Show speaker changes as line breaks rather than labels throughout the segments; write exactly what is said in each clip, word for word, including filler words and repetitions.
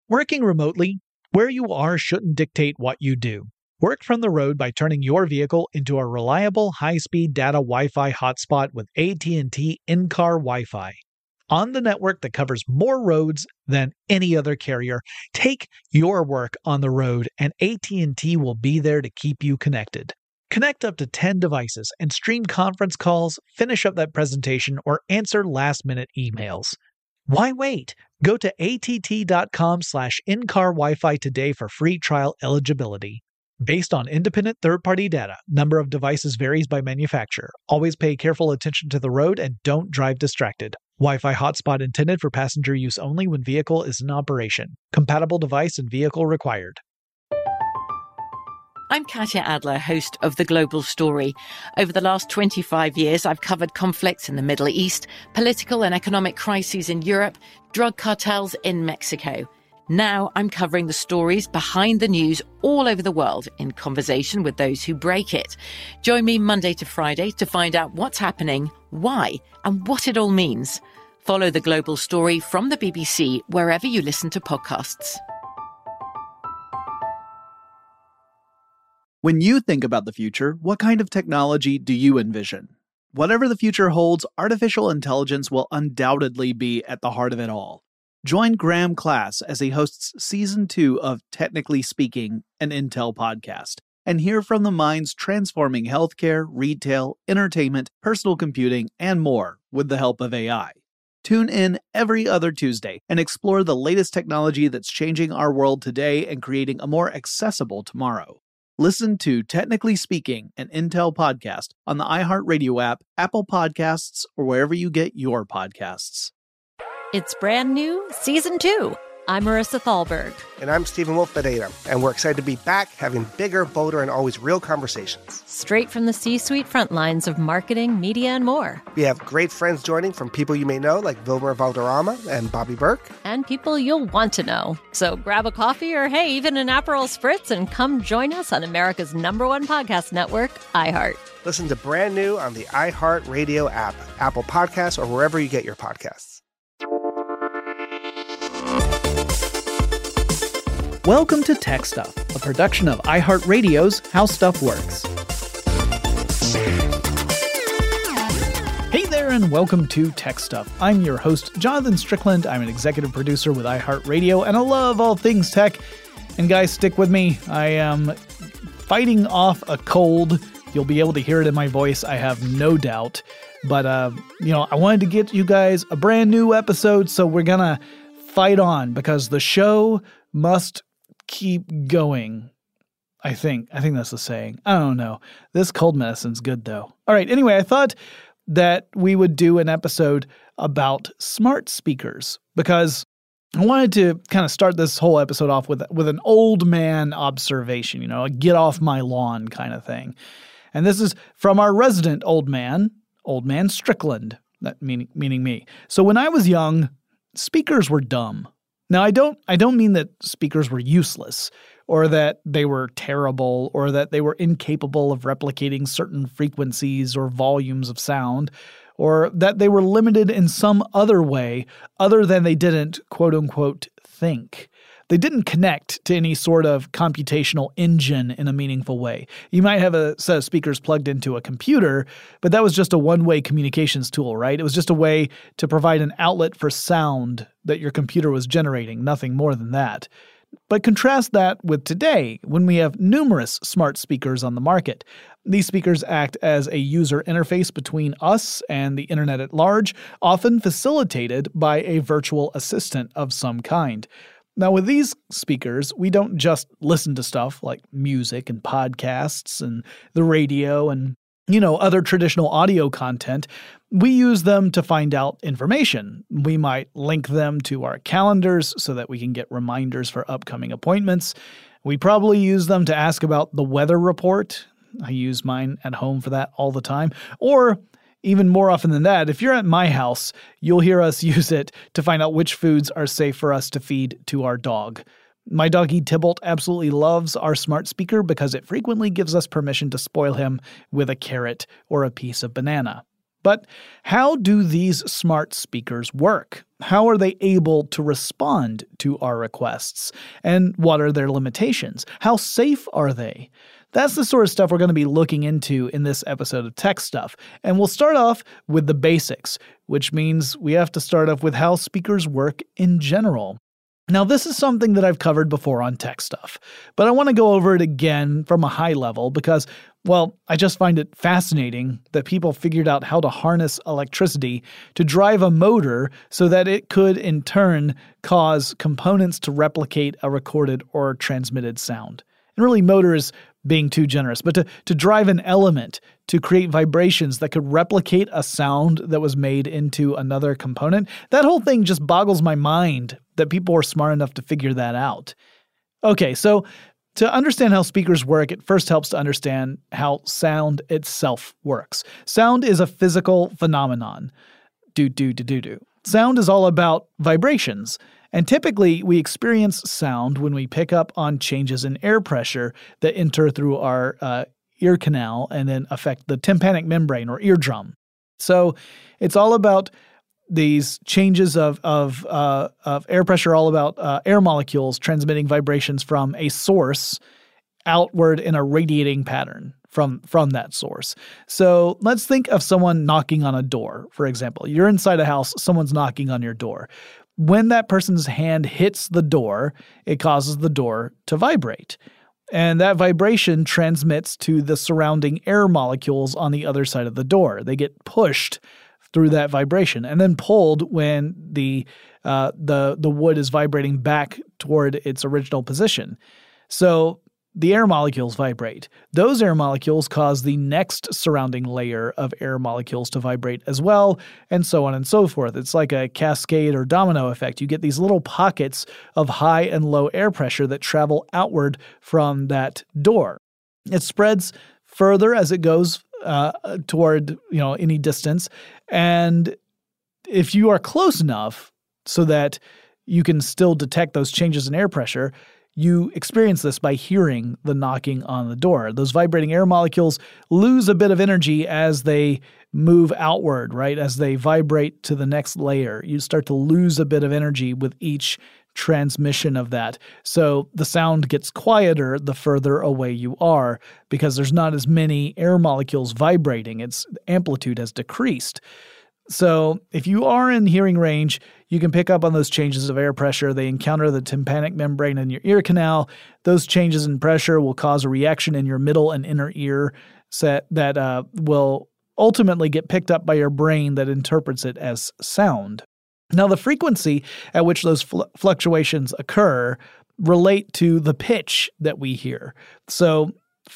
Working remotely, where you are shouldn't dictate what you do. Work from the road by turning your vehicle into a reliable high-speed data Wi-Fi hotspot with A T and T in-car Wi-Fi. On the network that covers more roads than any other carrier, take your work on the road and A T and T will be there to keep you connected. Connect up to ten devices and stream conference calls, finish up that presentation, or answer last-minute emails. Why wait? Go to att.com slash in-car Wi-Fi today for free trial eligibility. Based on independent third-party data, number of devices varies by manufacturer. Always pay careful attention to the road and don't drive distracted. Wi-Fi hotspot intended for passenger use only when vehicle is in operation. Compatible device and vehicle required.
I'm Katya Adler, host of The Global Story. Over the last twenty-five years, I've covered conflicts in the Middle East, political and economic crises in Europe, drug cartels in Mexico. Now I'm covering the stories behind the news all over the world in conversation with those who break it. Join me Monday to Friday to find out what's happening, why, and what it all means. Follow The Global Story from the B B C wherever you listen to podcasts.
When you think about the future, what kind of technology do you envision? Whatever the future holds, artificial intelligence will undoubtedly be at the heart of it all. Join Graham Class as he hosts Season two of Technically Speaking, an Intel podcast, and hear from the minds transforming healthcare, retail, entertainment, personal computing, and more with the help of A I. Tune in every other Tuesday and explore the latest technology that's changing our world today and creating a more accessible tomorrow. Listen to Technically Speaking, an Intel podcast on the iHeartRadio app, Apple Podcasts, or wherever you get your podcasts.
It's brand new, Season two. I'm Marissa Thalberg.
And I'm Stephen Wolf Bedeta, and we're excited to be back having bigger, bolder, and always real conversations.
Straight from the C-suite front lines of marketing, media, and more.
We have great friends joining from people you may know, like Vilmer Valderrama and Bobby Burke.
And people you'll want to know. So grab a coffee or, hey, even an Aperol Spritz and come join us on America's number one podcast network, iHeart.
Listen to Brand New on the iHeartRadio app, Apple Podcasts, or wherever you get your podcasts.
Welcome to Tech Stuff, a production of iHeartRadio's How Stuff Works. Hey there, and welcome to Tech Stuff. I'm your host, Jonathan Strickland. I'm an executive producer with iHeartRadio, and I love all things tech. And guys, stick with me. I am fighting off a cold. You'll be able to hear it in my voice, I have no doubt. But, uh, you know, I wanted to get you guys a brand new episode, so we're gonna fight on, because the show must keep going. I think. I think that's the saying. I don't know. This cold medicine's good, though. All right. Anyway, I thought that we would do an episode about smart speakers, because I wanted to kind of start this whole episode off with, with an old man observation, you know, a get off my lawn kind of thing. And this is from our resident old man, old man Strickland, that meaning, meaning me. So when I was young, speakers were dumb. Now, I don't I don't mean that speakers were useless, or that they were terrible, or that they were incapable of replicating certain frequencies or volumes of sound, or that they were limited in some other way other than they didn't, quote-unquote, think. They didn't connect to any sort of computational engine in a meaningful way. You might have a set of speakers plugged into a computer, but that was just a one-way communications tool, right? It was just a way to provide an outlet for sound that your computer was generating, nothing more than that. But contrast that with today, when we have numerous smart speakers on the market. These speakers act as a user interface between us and the internet at large, often facilitated by a virtual assistant of some kind. Now, with these speakers, we don't just listen to stuff like music and podcasts and the radio and, you know, other traditional audio content. We use them to find out information. We might link them to our calendars so that we can get reminders for upcoming appointments. We probably use them to ask about the weather report. I use mine at home for that all the time. Or even more often than that, if you're at my house, you'll hear us use it to find out which foods are safe for us to feed to our dog. My doggy Tybalt absolutely loves our smart speaker because it frequently gives us permission to spoil him with a carrot or a piece of banana. But how do these smart speakers work? How are they able to respond to our requests? And what are their limitations? How safe are they? That's the sort of stuff we're going to be looking into in this episode of Tech Stuff. And we'll start off with the basics, which means we have to start off with how speakers work in general. Now, this is something that I've covered before on Tech Stuff, but I want to go over it again from a high level because, well, I just find it fascinating that people figured out how to harness electricity to drive a motor so that it could, in turn, cause components to replicate a recorded or transmitted sound. And really, motor is being too generous, but to, to drive an element to create vibrations that could replicate a sound that was made into another component, that whole thing just boggles my mind that people were smart enough to figure that out. Okay, so to understand how speakers work, it first helps to understand how sound itself works. Sound is a physical phenomenon. Do, do, do, do, do. Sound is all about vibrations. And typically, we experience sound when we pick up on changes in air pressure that enter through our uh, ear canal and then affect the tympanic membrane or eardrum. So it's all about these changes of of, uh, of air pressure, all about uh, air molecules transmitting vibrations from a source outward in a radiating pattern from, from that source. So let's think of someone knocking on a door, for example. You're inside a house, someone's knocking on your door. When that person's hand hits the door, it causes the door to vibrate. And that vibration transmits to the surrounding air molecules on the other side of the door. They get pushed through that vibration and then pulled when the uh, the the wood is vibrating back toward its original position. So the air molecules vibrate. Those air molecules cause the next surrounding layer of air molecules to vibrate as well, and so on and so forth. It's like a cascade or domino effect. You get these little pockets of high and low air pressure that travel outward from that door. It spreads further as it goes uh, toward, you know, any distance. And if you are close enough so that you can still detect those changes in air pressure, you experience this by hearing the knocking on the door. Those vibrating air molecules lose a bit of energy as they move outward, right? As they vibrate to the next layer, you start to lose a bit of energy with each transmission of that. So the sound gets quieter the further away you are because there's not as many air molecules vibrating. Its amplitude has decreased. So if you are in hearing range, you can pick up on those changes of air pressure. They encounter the tympanic membrane in your ear canal. Those changes in pressure will cause a reaction in your middle and inner ear set that uh, will ultimately get picked up by your brain that interprets it as sound. Now, the frequency at which those fl- fluctuations occur relate to the pitch that we hear. So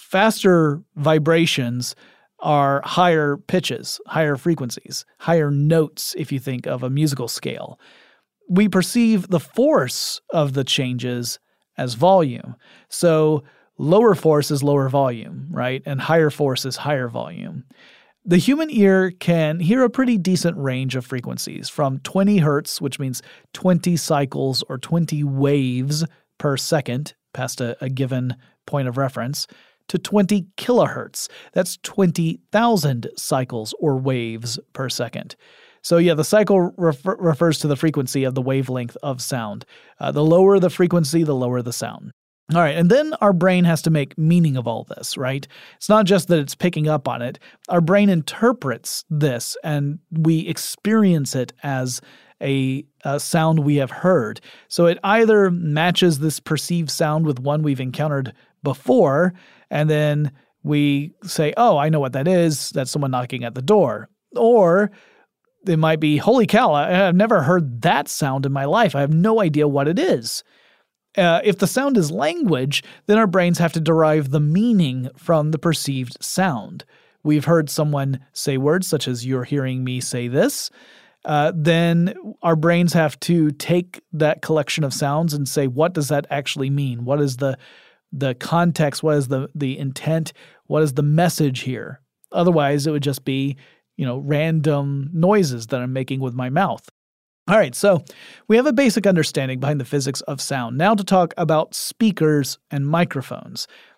faster vibrations are higher pitches, higher frequencies, higher notes if you think of a musical scale. We perceive the force of the changes as volume. So lower force is lower volume, right? And higher force is higher volume. The human ear can hear a pretty decent range of frequencies from twenty hertz, which means twenty cycles or twenty waves per second past a, a given point of reference, to twenty kilohertz. That's twenty thousand cycles or waves per second. So yeah, the cycle refer- refers to the frequency of the wavelength of sound. Uh, the lower the frequency, the lower the sound. All right, and then our brain has to make meaning of all this, right? It's not just that it's picking up on it. Our brain interprets this, and we experience it as a, a sound we have heard. So it either matches this perceived sound with one we've encountered before, and then we say, oh, I know what that is. That's someone knocking at the door. Or it might be, holy cow, I've never heard that sound in my life. I have no idea what it is. Uh, if the sound is language, then our brains have to derive the meaning from the perceived sound. We've heard someone say words such as, you're hearing me say this. Uh, then our brains have to take that collection of sounds and say, what does that actually mean? What is the the context? What is the the intent? What is the message here? Otherwise, it would just be, you know, random noises that I'm making with my mouth. All right, so we have a basic understanding behind the physics of sound. Now to talk about speakers and microphones.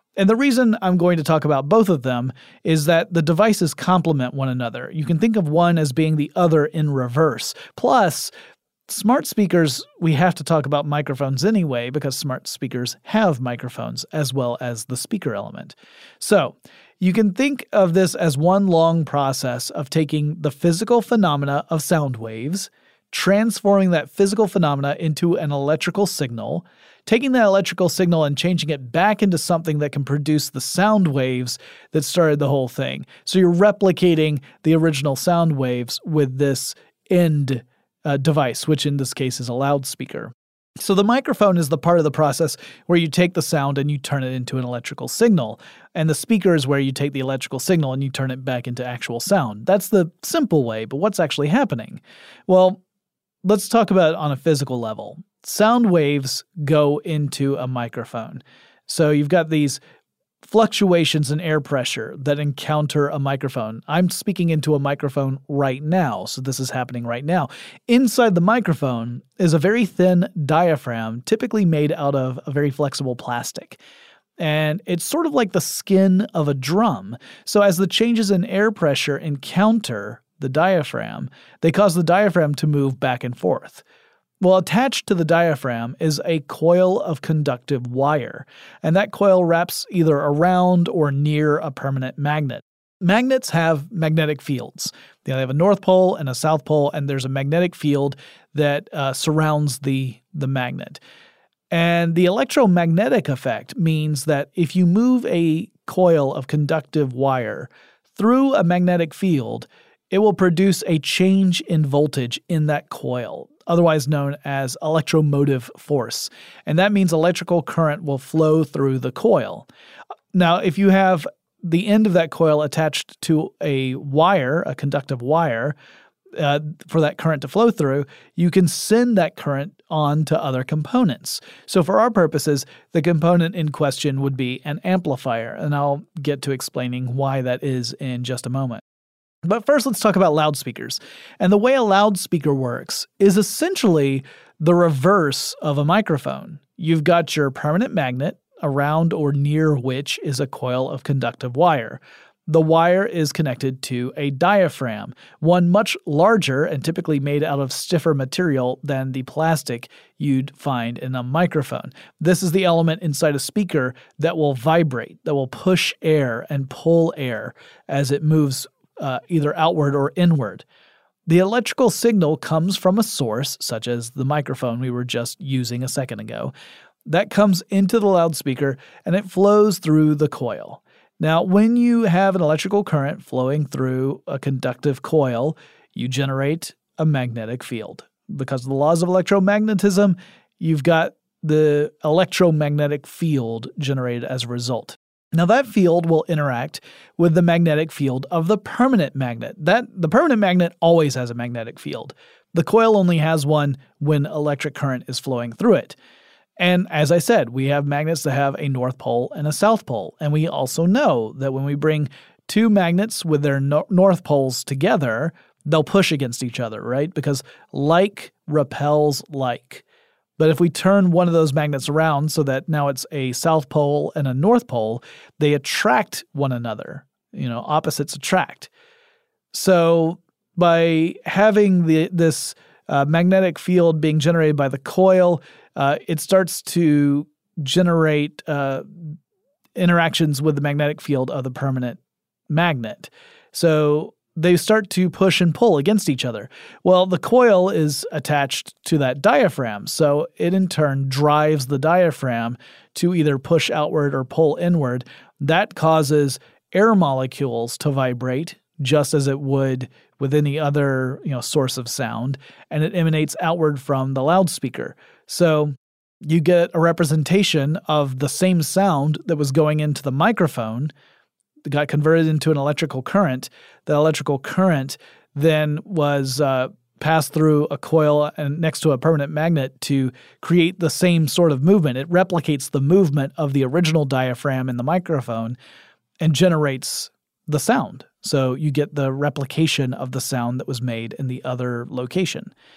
And the reason I'm going to talk about both of them is that the devices complement one another. You can think of one as being the other in reverse. Plus, smart speakers, we have to talk about microphones anyway because smart speakers have microphones as well as the speaker element. So you can think of this as one long process of taking the physical phenomena of sound waves, transforming that physical phenomena into an electrical signal, taking that electrical signal and changing it back into something that can produce the sound waves that started the whole thing. So you're replicating the original sound waves with this end uh, device, which in this case is a loudspeaker. So the microphone is the part of the process where you take the sound and you turn it into an electrical signal. And the speaker is where you take the electrical signal and you turn it back into actual sound. That's the simple way, but what's actually happening? Well, let's talk about it on a physical level. Sound waves go into a microphone. So you've got these fluctuations in air pressure that encounter a microphone. I'm speaking into a microphone right now, so this is happening right now. Inside the microphone is a very thin diaphragm, typically made out of a very flexible plastic. And it's sort of like the skin of a drum. So as the changes in air pressure encounter the diaphragm, they cause the diaphragm to move back and forth. Well, attached to the diaphragm is a coil of conductive wire, and that coil wraps either around or near a permanent magnet. Magnets have magnetic fields. They have a north pole and a south pole, and there's a magnetic field that uh, surrounds the, the magnet. And the electromagnetic effect means that if you move a coil of conductive wire through a magnetic field, it will produce a change in voltage in that coil, otherwise known as electromotive force. And that means electrical current will flow through the coil. Now, if you have the end of that coil attached to a wire, a conductive wire, uh, for that current to flow through, you can send that current on to other components. So for our purposes, the component in question would be an amplifier, and I'll get to explaining why that is in just a moment. But first, let's talk about loudspeakers. And the way a loudspeaker works is essentially the reverse of a microphone. You've got your permanent magnet, around or near which is a coil of conductive wire. The wire is connected to a diaphragm, one much larger and typically made out of stiffer material than the plastic you'd find in a microphone. This is the element inside a speaker that will vibrate, that will push air and pull air as it moves Uh, either outward or inward. The electrical signal comes from a source, such as the microphone we were just using a second ago. That comes into the loudspeaker and it flows through the coil. Now, when you have an electrical current flowing through a conductive coil, you generate a magnetic field. Because of the laws of electromagnetism, you've got the electromagnetic field generated as a result. Now, that field will interact with the magnetic field of the permanent magnet. That the permanent magnet always has a magnetic field. The coil only has one when electric current is flowing through it. And as I said, we have magnets that have a north pole and a south pole. And we also know that when we bring two magnets with their no- north poles together, they'll push against each other, right? Because like repels like. But if we turn one of those magnets around so that now it's a south pole and a north pole, they attract one another. You know, opposites attract. So by having the this uh, magnetic field being generated by the coil, uh, it starts to generate uh, interactions with the magnetic field of the permanent magnet. So they start to push and pull against each other. Well, the coil is attached to that diaphragm, so it in turn drives the diaphragm to either push outward or pull inward. That causes air molecules to vibrate, just as it would with any other, you know, source of sound, and it emanates outward from the loudspeaker. So you get a representation of the same sound that was going into the microphone, got converted into an electrical current. That electrical current then was uh, passed through a coil and next to a permanent magnet to create the same sort of movement. It replicates the movement of the original diaphragm in the microphone and generates the sound. So you get the replication of the sound that was made in the other location.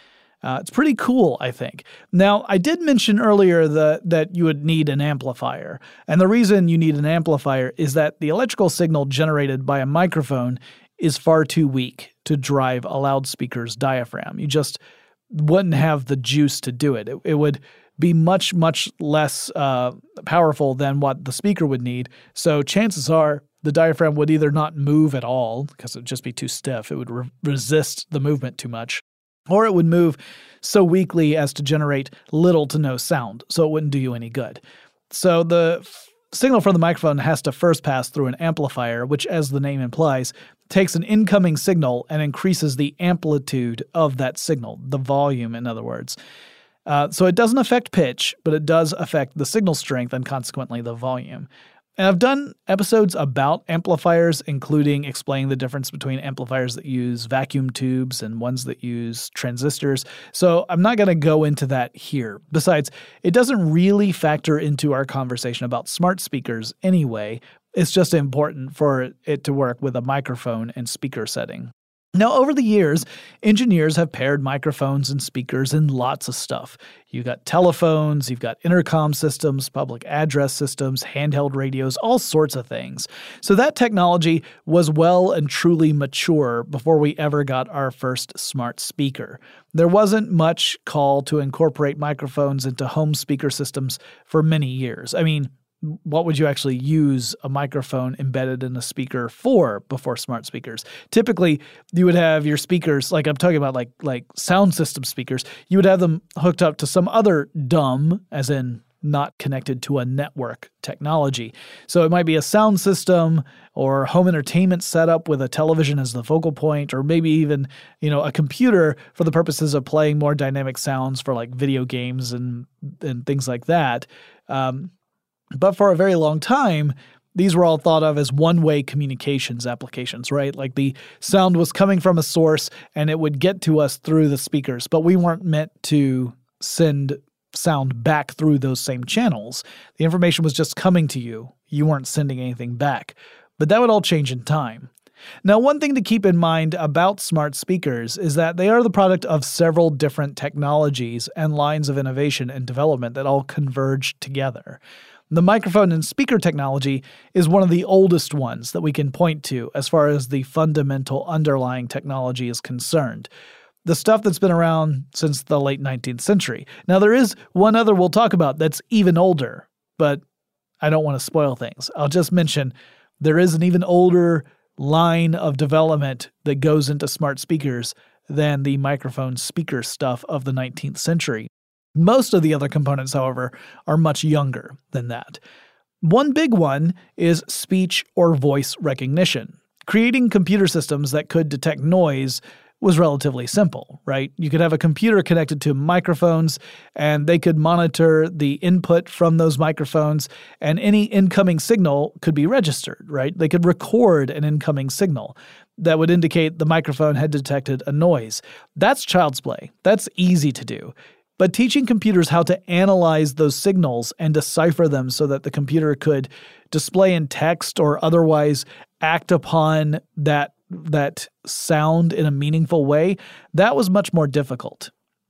Uh, it's pretty cool, I think. Now, I did mention earlier the, that you would need an amplifier. And the reason you need an amplifier is that the electrical signal generated by a microphone is far too weak to drive a loudspeaker's diaphragm. You just wouldn't have the juice to do it. It, it would be much, much less uh, powerful than what the speaker would need. So chances are the diaphragm would either not move at all because it would just be too stiff. It would re- resist the movement too much. Or it would move so weakly as to generate little to no sound, so it wouldn't do you any good. So the f- signal from the microphone has to first pass through an amplifier, which, as the name implies, takes an incoming signal and increases the amplitude of that signal, the volume, in other words. Uh, so it doesn't affect pitch, but it does affect the signal strength and consequently the volume. And I've done episodes about amplifiers, including explaining the difference between amplifiers that use vacuum tubes and ones that use transistors. So I'm not going to go into that here. Besides, it doesn't really factor into our conversation about smart speakers anyway. It's just important for it to work with a microphone and speaker setting. Now, over the years, engineers have paired microphones and speakers in lots of stuff. You've got telephones, you've got intercom systems, public address systems, handheld radios, all sorts of things. So that technology was well and truly mature before we ever got our first smart speaker. There wasn't much call to incorporate microphones into home speaker systems for many years. I mean, what would you actually use a microphone embedded in a speaker for before smart speakers? Typically, you would have your speakers, like I'm talking about like like sound system speakers, you would have them hooked up to some other dumb, as in not connected to a network technology. So it might be a sound system or home entertainment setup with a television as the focal point, or maybe even, you know, a computer for the purposes of playing more dynamic sounds for like video games and, and things like that. Um, But for a very long time, these were all thought of as one-way communications applications, right? Like the sound was coming from a source and it would get to us through the speakers, but we weren't meant to send sound back through those same channels. The information was just coming to you. You weren't sending anything back. But that would all change in time. Now, one thing to keep in mind about smart speakers is that they are the product of several different technologies and lines of innovation and development that all converge together. The microphone and speaker technology is one of the oldest ones that we can point to as far as the fundamental underlying technology is concerned. The stuff that's been around since the late nineteenth century. Now, there is one other we'll talk about that's even older, but I don't want to spoil things. I'll just mention there is an even older line of development that goes into smart speakers than the microphone speaker stuff of the nineteenth century. Most of the other components, however, are much younger than that. One big one is speech or voice recognition. Creating computer systems that could detect noise was relatively simple, right? You could have a computer connected to microphones, and they could monitor the input from those microphones, and any incoming signal could be registered, right? They could record an incoming signal that would indicate the microphone had detected a noise. That's child's play. That's easy to do. But teaching computers how to analyze those signals and decipher them so that the computer could display in text or otherwise act upon that, that sound in a meaningful way, that was much more difficult.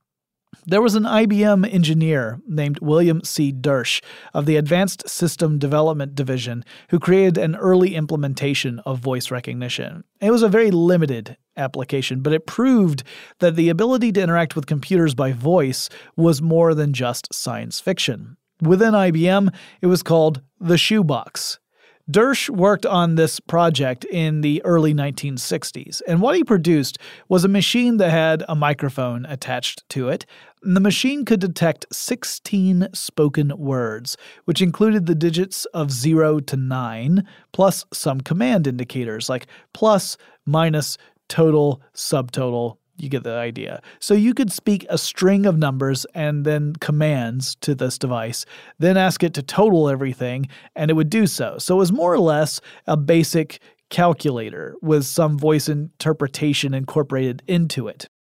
There was an I B M engineer named William C. Dersch of the Advanced System Development Division who created an early implementation of voice recognition. It was a very limited application, but it proved that the ability to interact with computers by voice was more than just science fiction. Within I B M, it was called the shoebox. Dersch worked on this project in the early nineteen sixties, and what he produced was a machine that had a microphone attached to it. And the machine could detect sixteen spoken words, which included the digits of zero to nine, plus some command indicators like plus, minus, total, subtotal. You get the idea. So you could speak a string of numbers and then commands to this device, then ask it to total everything, and it would do so. So it was more or less a basic calculator with some voice interpretation incorporated into it.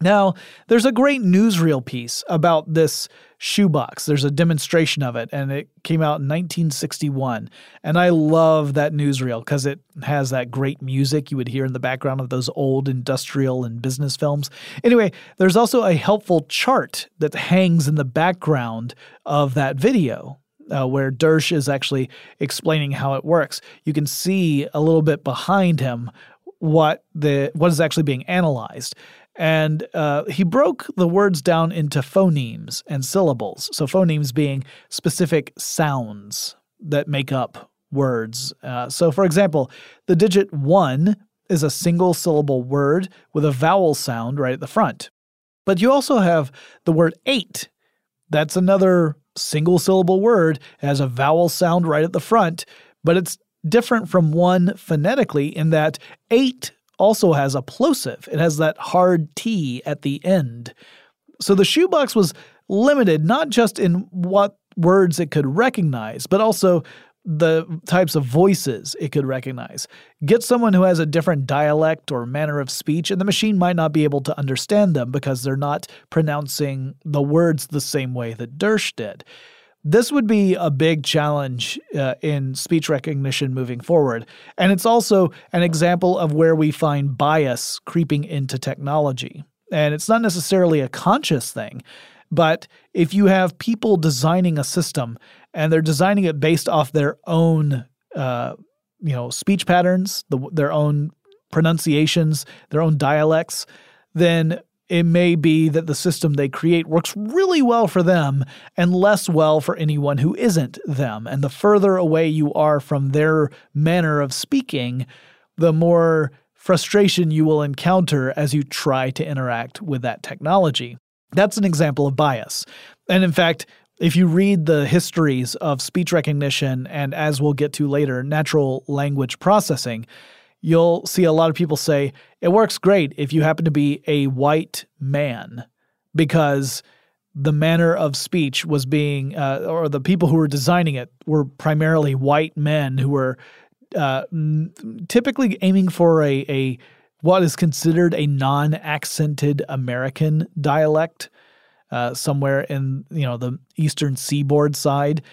Now, there's a great newsreel piece about this shoebox. There's a demonstration of it, and it came out in nineteen sixty-one. And I love that newsreel because it has that great music you would hear in the background of those old industrial and business films. Anyway, there's also a helpful chart that hangs in the background of that video. Uh, where Dersch is actually explaining how it works. You can see a little bit behind him what the what is actually being analyzed. And uh, he broke the words down into phonemes and syllables. So phonemes being specific sounds that make up words. Uh, so for example, the digit one is a single syllable word with a vowel sound right at the front. But you also have the word eight. That's another single syllable word. It has a vowel sound right at the front, but it's different from one phonetically in that eight also has a plosive. It has that hard T at the end. So the shoebox was limited not just in what words it could recognize, but also the types of voices it could recognize. Get someone who has a different dialect or manner of speech, and the machine might not be able to understand them because they're not pronouncing the words the same way that Dersch did. This would be a big challenge uh, in speech recognition moving forward. And it's also an example of where we find bias creeping into technology. And it's not necessarily a conscious thing, but if you have people designing a system and they're designing it based off their own, uh, you know, speech patterns, the, their own pronunciations, their own dialects, then it may be that the system they create works really well for them and less well for anyone who isn't them. And the further away you are from their manner of speaking, the more frustration you will encounter as you try to interact with that technology. That's an example of bias. And in fact, if you read the histories of speech recognition and, as we'll get to later, natural language processing, you'll see a lot of people say it works great if you happen to be a white man, because the manner of speech was being, uh, or the people who were designing it were primarily white men who were uh, typically aiming for a, a what is considered a non-accented American dialect, uh, somewhere in, you know, the eastern seaboard side.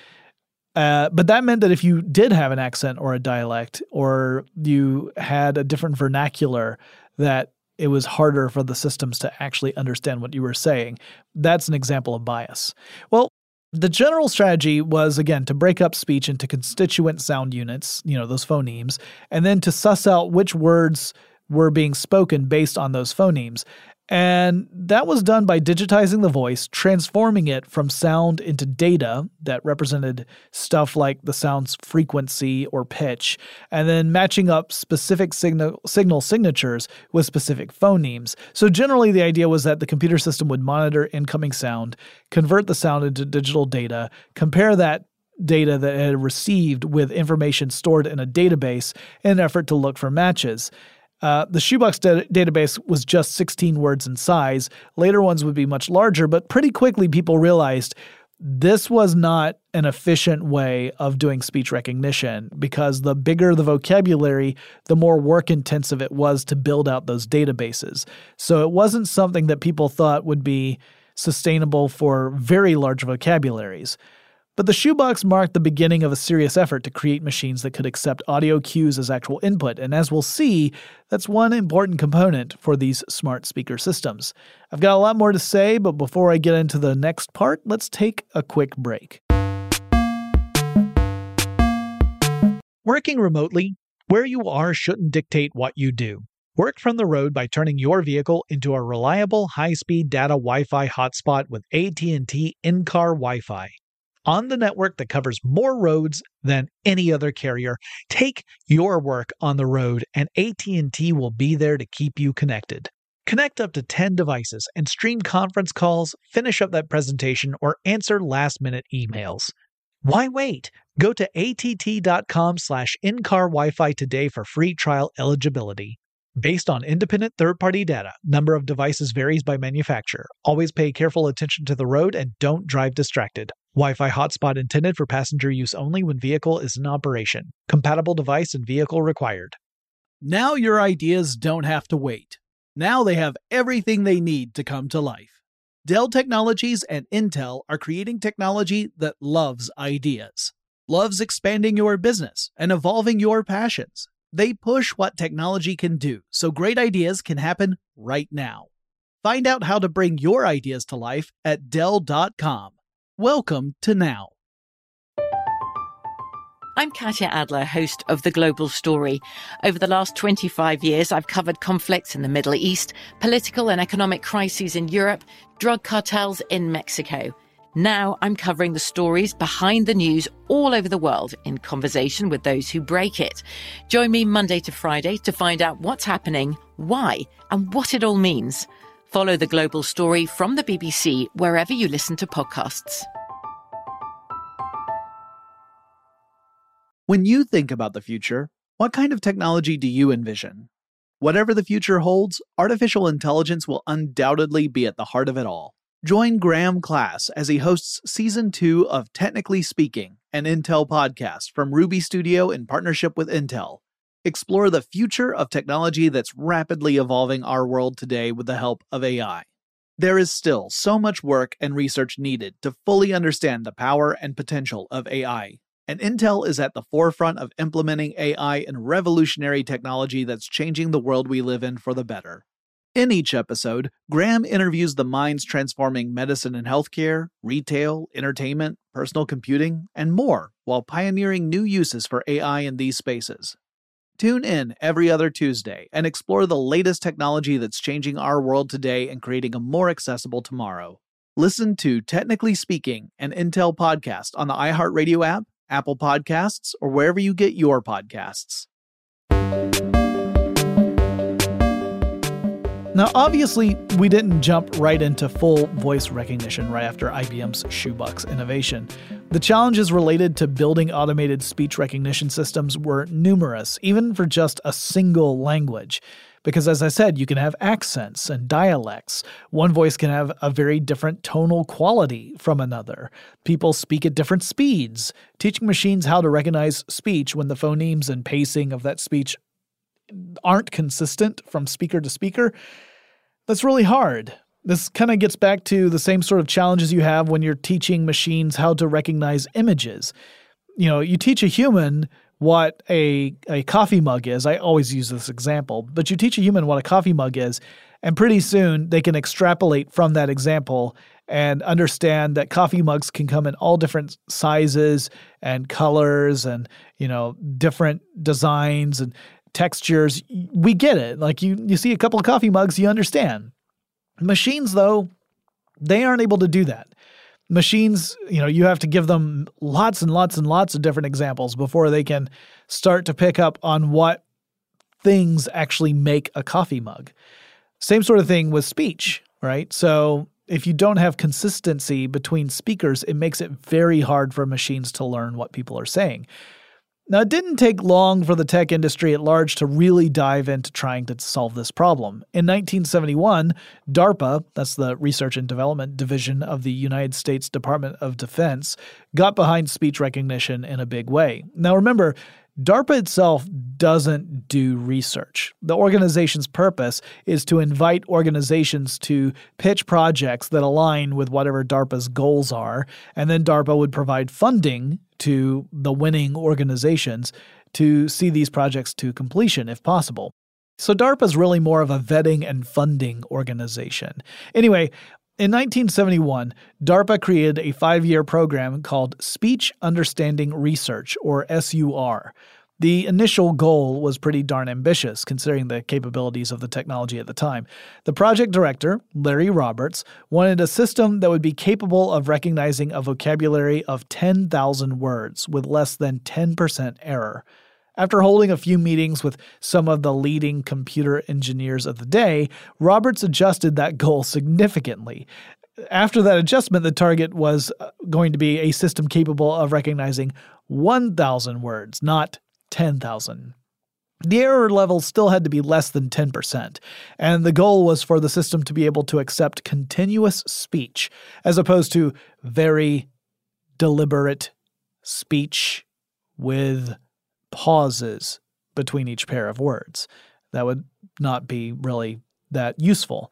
Uh, but that meant that if you did have an accent or a dialect, or you had a different vernacular, that it was harder for the systems to actually understand what you were saying. That's an example of bias. Well, the general strategy was, again, to break up speech into constituent sound units, you know, those phonemes, and then to suss out which words were being spoken based on those phonemes. And that was done by digitizing the voice, transforming it from sound into data that represented stuff like the sound's frequency or pitch, and then matching up specific signal, signal signatures with specific phonemes. So generally, the idea was that the computer system would monitor incoming sound, convert the sound into digital data, compare that data that it had received with information stored in a database in an effort to look for matches. Uh, the shoebox da- database was just sixteen words in size. Later ones would be much larger, but pretty quickly people realized this was not an efficient way of doing speech recognition, because the bigger the vocabulary, the more work intensive it was to build out those databases. So it wasn't something that people thought would be sustainable for very large vocabularies. But the shoebox marked the beginning of a serious effort to create machines that could accept audio cues as actual input, and as we'll see, that's one important component for these smart speaker systems. I've got a lot more to say, but before I get into the next part, let's take a quick break. Working remotely, where you are shouldn't dictate what you do. Work from the road by turning your vehicle into a reliable, high-speed data Wi-Fi hotspot with A T and T in-car Wi-Fi. On the network that covers more roads than any other carrier, take your work on the road, and A T and T will be there to keep you connected. Connect up to ten devices and stream conference calls, finish up that presentation, or answer last-minute emails. Why wait? Go to att.com slash in-car Wi-Fi today for free trial eligibility. Based on independent third-party data, number of devices varies by manufacturer. Always pay careful attention to the road and don't drive distracted. Wi-Fi hotspot intended for passenger use only when vehicle is in operation. Compatible device and vehicle required. Now your ideas don't have to wait.
Now they have everything they need to come to life. Dell Technologies and Intel are creating technology that loves ideas, loves expanding your business and evolving your passions. They push what technology can do so great ideas can happen right now. Find out how to bring your ideas to life at Dell dot com. Welcome to Now.
I'm Katya Adler, host of The Global Story. Over the last twenty-five years, I've covered conflicts in the Middle East, political and economic crises in Europe, drug cartels in Mexico. Now I'm covering the stories behind the news all over the world in conversation with those who break it. Join me Monday to Friday to find out what's happening, why, and what it all means. Follow The Global Story from the B B C wherever you listen to podcasts.
When you think about the future, what kind of technology do you envision? Whatever the future holds, artificial intelligence will undoubtedly be at the heart of it all. Join Graham Class as he hosts Season two of Technically Speaking, an Intel podcast from Ruby Studio in partnership with Intel. Explore the future of technology that's rapidly evolving our world today with the help of A I. There is still so much work and research needed to fully understand the power and potential of A I. And Intel is at the forefront of implementing A I and revolutionary technology that's changing the world we live in for the better. In each episode, Graham interviews the minds transforming medicine and healthcare, retail, entertainment, personal computing, and more, while pioneering new uses for A I in these spaces. Tune in every other Tuesday and explore the latest technology that's changing our world today and creating a more accessible tomorrow. Listen to Technically Speaking, an Intel podcast on the iHeartRadio app, Apple Podcasts, or wherever you get your podcasts.
Now, obviously, we didn't jump right into full voice recognition right after I B M's shoebox innovation. The challenges related to building automated speech recognition systems were numerous, even for just a single language. Because as I said, you can have accents and dialects. One voice can have a very different tonal quality from another. People speak at different speeds. Teaching machines how to recognize speech when the phonemes and pacing of that speech aren't consistent from speaker to speaker, that's really hard. This kind of gets back to the same sort of challenges you have when you're teaching machines how to recognize images. You know, you teach a human what a, a coffee mug is. I always use this example, but you teach a human what a coffee mug is, and pretty soon they can extrapolate from that example and understand that coffee mugs can come in all different sizes and colors and, you know, different designs and textures. We get it. Like you, you see a couple of coffee mugs, you understand. Machines, though, they aren't able to do that. Machines, you know, you have to give them lots and lots and lots of different examples before they can start to pick up on what things actually make a coffee mug. Same sort of thing with speech, right? So if you don't have consistency between speakers, it makes it very hard for machines to learn what people are saying. Now, it didn't take long for the tech industry at large to really dive into trying to solve this problem. In nineteen seventy-one, DARPA, that's the Research and Development Division of the United States Department of Defense, got behind speech recognition in a big way. Now, remember, DARPA itself doesn't do research. The organization's purpose is to invite organizations to pitch projects that align with whatever DARPA's goals are, and then DARPA would provide funding to the winning organizations to see these projects to completion if possible. So DARPA is really more of a vetting and funding organization. Anyway, in nineteen seventy-one, DARPA created a five-year program called Speech Understanding Research, or S U R. The initial goal was pretty darn ambitious, considering the capabilities of the technology at the time. The project director, Larry Roberts, wanted a system that would be capable of recognizing a vocabulary of ten thousand words with less than ten percent error. After holding a few meetings with some of the leading computer engineers of the day, Roberts adjusted that goal significantly. After that adjustment, the target was going to be a system capable of recognizing one thousand words, not ten thousand. The error level still had to be less than ten percent, and the goal was for the system to be able to accept continuous speech, as opposed to very deliberate speech with pauses between each pair of words. That would not be really that useful.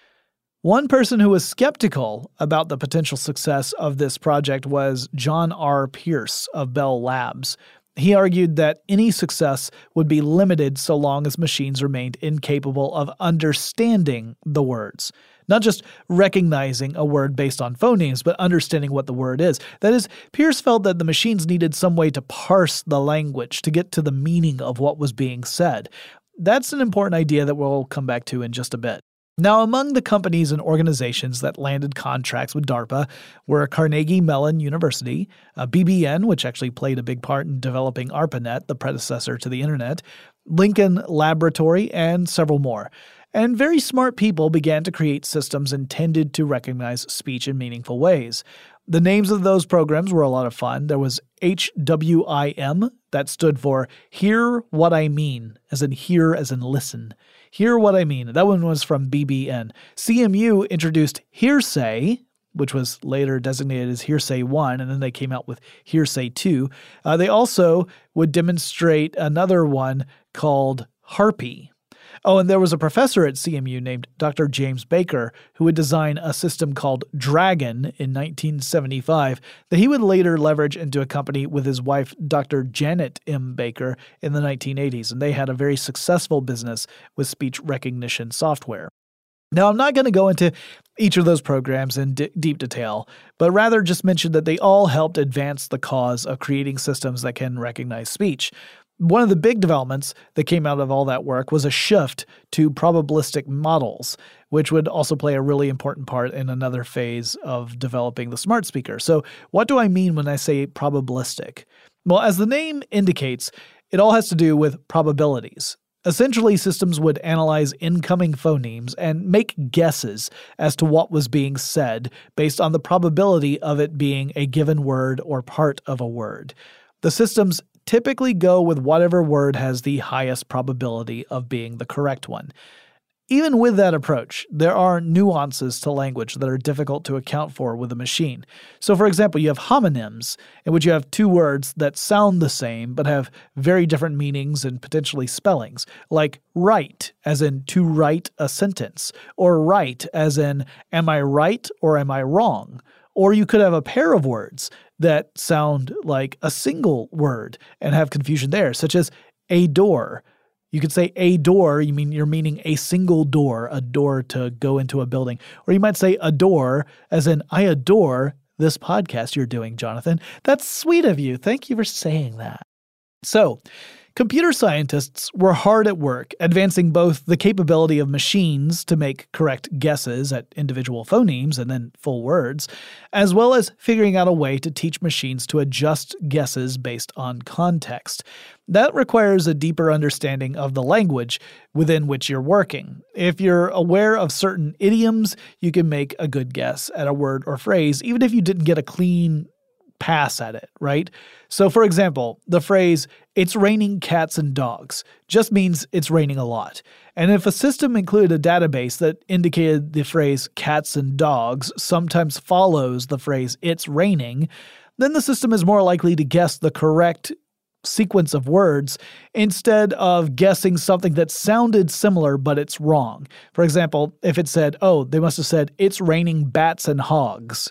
One person who was skeptical about the potential success of this project was John R. Pierce of Bell Labs. He argued that any success would be limited so long as machines remained incapable of understanding the words. Not just recognizing a word based on phonemes, but understanding what the word is. That is, Pierce felt that the machines needed some way to parse the language to get to the meaning of what was being said. That's an important idea that we'll come back to in just a bit. Now, among the companies and organizations that landed contracts with DARPA were Carnegie Mellon University, uh, B B N, which actually played a big part in developing ARPANET, the predecessor to the internet, Lincoln Laboratory, and several more. And very smart people began to create systems intended to recognize speech in meaningful ways. The names of those programs were a lot of fun. There was H W I M, that stood for Hear What I Mean, as in hear as in listen. Hear What I Mean. That one was from B B N. C M U introduced Hearsay, which was later designated as Hearsay one, and then they came out with Hearsay two. Uh, they also would demonstrate another one called Harpy. Oh, and there was a professor at C M U named Doctor James Baker who would design a system called Dragon in nineteen seventy-five that he would later leverage into a company with his wife, Doctor Janet M. Baker, in the nineteen eighties, and they had a very successful business with speech recognition software. Now, I'm not going to go into each of those programs in d- deep detail, but rather just mention that they all helped advance the cause of creating systems that can recognize speech. One of the big developments that came out of all that work was a shift to probabilistic models, which would also play a really important part in another phase of developing the smart speaker. So what do I mean when I say probabilistic? Well, as the name indicates, it all has to do with probabilities. Essentially, systems would analyze incoming phonemes and make guesses as to what was being said based on the probability of it being a given word or part of a word. The systems typically go with whatever word has the highest probability of being the correct one. Even with that approach, there are nuances to language that are difficult to account for with a machine. So, for example, you have homonyms, in which you have two words that sound the same but have very different meanings and potentially spellings, like right, as in to write a sentence, or right, as in am I right or am I wrong? Or you could have a pair of words that sound like a single word and have confusion there, such as a door. You could say a door, you mean you're meaning a single door, a door to go into a building. Or you might say adore, as in I adore this podcast you're doing, Jonathan. That's sweet of you. Thank you for saying that. So, computer scientists were hard at work advancing both the capability of machines to make correct guesses at individual phonemes and then full words, as well as figuring out a way to teach machines to adjust guesses based on context. That requires a deeper understanding of the language within which you're working. If you're aware of certain idioms, you can make a good guess at a word or phrase, even if you didn't get a clean pass at it, right? So, for example, the phrase, it's raining cats and dogs, just means it's raining a lot. And if a system included a database that indicated the phrase cats and dogs sometimes follows the phrase it's raining, then the system is more likely to guess the correct sequence of words instead of guessing something that sounded similar but it's wrong. For example, if it said, oh, they must have said, it's raining bats and hogs,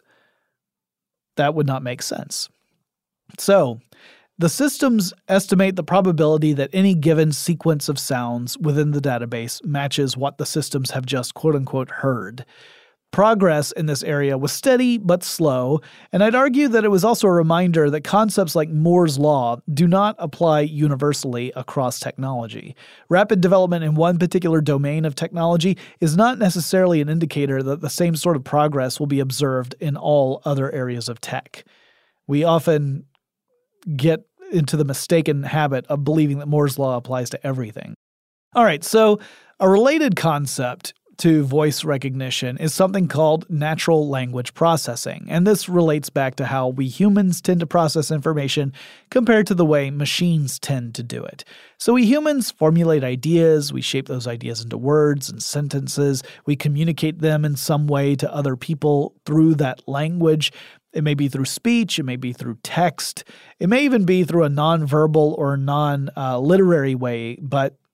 that would not make sense. So, the systems estimate the probability that any given sequence of sounds within the database matches what the systems have just quote-unquote heard. Progress in this area was steady but slow, and I'd argue that it was also a reminder that concepts like Moore's Law do not apply universally across technology. Rapid development in one particular domain of technology is not necessarily an indicator that the same sort of progress will be observed in all other areas of tech. We often get into the mistaken habit of believing that Moore's Law applies to everything. All right, so a related concept to voice recognition is something called natural language processing, and this relates back to how we humans tend to process information compared to the way machines tend to do it. So we humans formulate ideas, we shape those ideas into words and sentences, we communicate them in some way to other people through that language. It may be through speech, it may be through text, it may even be through a nonverbal or non-literary way, but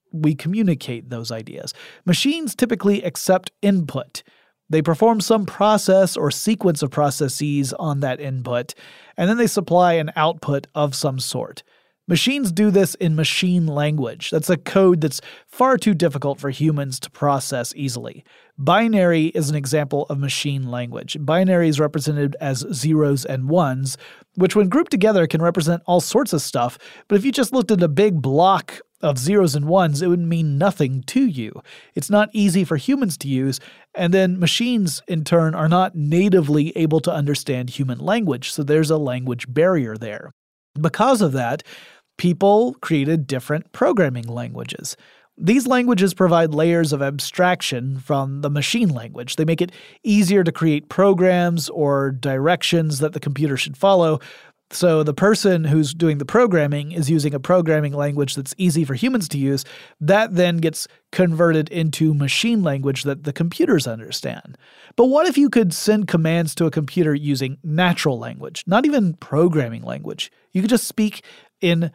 we communicate those ideas. Machines typically accept input. They perform some process or sequence of processes on that input, and then they supply an output of some sort. Machines do this in machine language. That's a code that's far too difficult for humans to process easily. Binary is an example of machine language. Binary is represented as zeros and ones, which when grouped together can represent all sorts of stuff, but if you just looked at a big block of zeros and ones, it would mean nothing to you. It's not easy for humans to use, and then machines, in turn, are not natively able to understand human language, so there's a language barrier there. Because of that, people created different programming languages. These languages provide layers of abstraction from the machine language. They make it easier to create programs or directions that the computer should follow. So the person who's doing the programming is using a programming language that's easy for humans to use. That then gets converted into machine language that the computers understand. But what if you could send commands to a computer using natural language, not even programming language? You could just speak in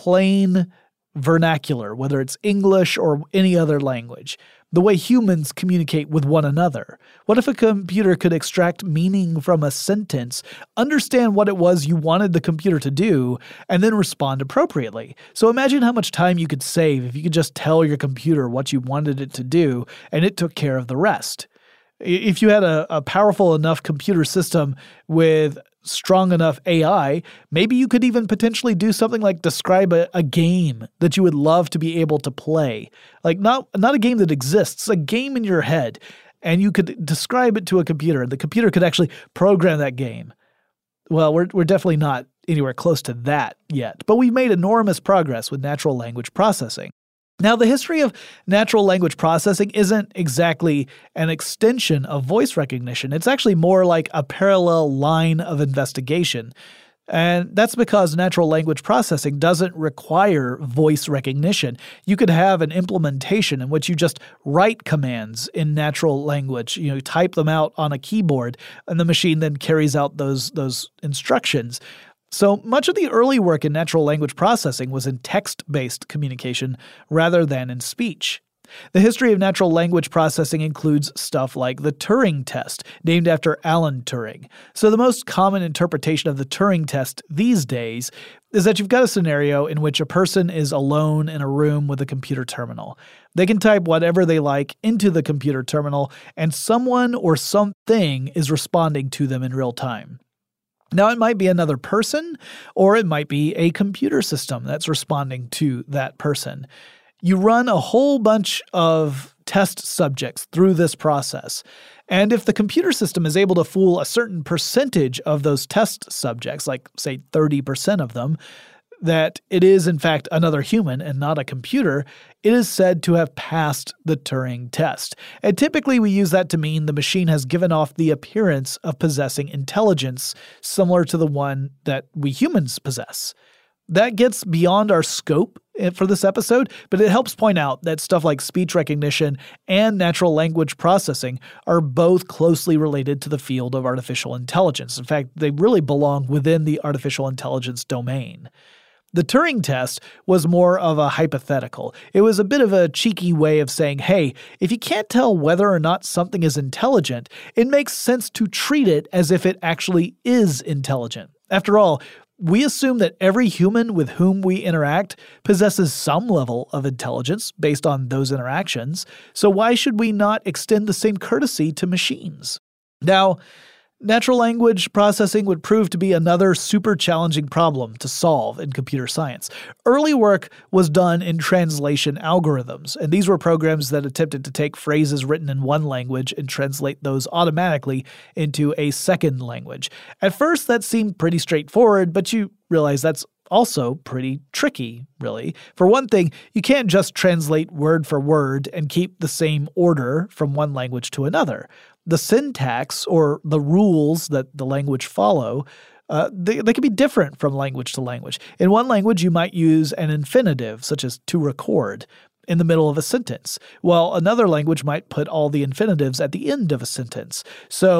plain vernacular, whether it's English or any other language, the way humans communicate with one another. What if a computer could extract meaning from a sentence, understand what it was you wanted the computer to do, and then respond appropriately? So imagine how much time you could save if you could just tell your computer what you wanted it to do, and it took care of the rest. If you had a, a powerful enough computer system with strong enough A I, maybe you could even potentially do something like describe a, a game that you would love to be able to play. Like not, not a game that exists, a game in your head. And you could describe it to a computer, and the computer could actually program that game. Well, we're we're definitely not anywhere close to that yet, but we've made enormous progress with natural language processing. Now, the history of natural language processing isn't exactly an extension of voice recognition. It's actually more like a parallel line of investigation. And that's because natural language processing doesn't require voice recognition. You could have an implementation in which you just write commands in natural language, you know, type them out on a keyboard, and the machine then carries out those, those instructions. So much of the early work in natural language processing was in text-based communication rather than in speech. The history of natural language processing includes stuff like the Turing test, named after Alan Turing. So the most common interpretation of the Turing test these days is that you've got a scenario in which a person is alone in a room with a computer terminal. They can type whatever they like into the computer terminal, and someone or something is responding to them in real time. Now, it might be another person, or it might be a computer system that's responding to that person. You run a whole bunch of test subjects through this process, and if the computer system is able to fool a certain percentage of those test subjects, like, say, thirty percent of them, that it is, in fact, another human and not a computer, it is said to have passed the Turing test. And typically we use that to mean the machine has given off the appearance of possessing intelligence similar to the one that we humans possess. That gets beyond our scope for this episode, but it helps point out that stuff like speech recognition and natural language processing are both closely related to the field of artificial intelligence. In fact, they really belong within the artificial intelligence domain. The Turing test was more of a hypothetical. It was a bit of a cheeky way of saying, hey, if you can't tell whether or not something is intelligent, it makes sense to treat it as if it actually is intelligent. After all, we assume that every human with whom we interact possesses some level of intelligence based on those interactions, so why should we not extend the same courtesy to machines? Now, natural language processing would prove to be another super challenging problem to solve in computer science. Early work was done in translation algorithms, and these were programs that attempted to take phrases written in one language and translate those automatically into a second language. At first, that seemed pretty straightforward, but you realize that's also pretty tricky, really. For one thing, you can't just translate word for word and keep the same order from one language to another. The syntax, or the rules that the language follow, uh, they, they can be different from language to language. In one language, you might use an infinitive, such as to record, in the middle of a sentence, while another language might put all the infinitives at the end of a sentence. So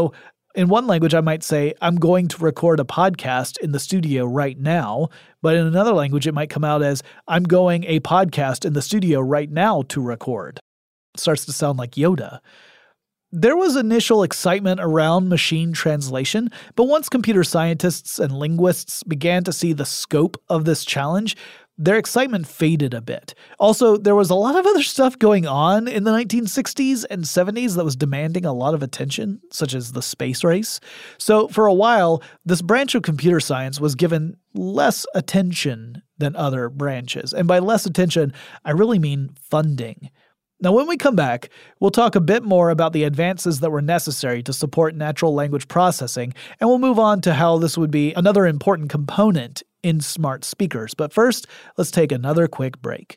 In one language, I might say, I'm going to record a podcast in the studio right now. But in another language, it might come out as, I'm going a podcast in the studio right now to record. It starts to sound like Yoda. There was initial excitement around machine translation, but once computer scientists and linguists began to see the scope of this challenge, their excitement faded a bit. Also, there was a lot of other stuff going on in the nineteen sixties and seventies that was demanding a lot of attention, such as the space race. So for a while, this branch of computer science was given less attention than other branches. And by less attention, I really mean funding. Now, when we come back, we'll talk a bit more about the advances that were necessary to support natural language processing, and we'll move on to how this would be another important component in smart speakers. But first, let's take another quick break.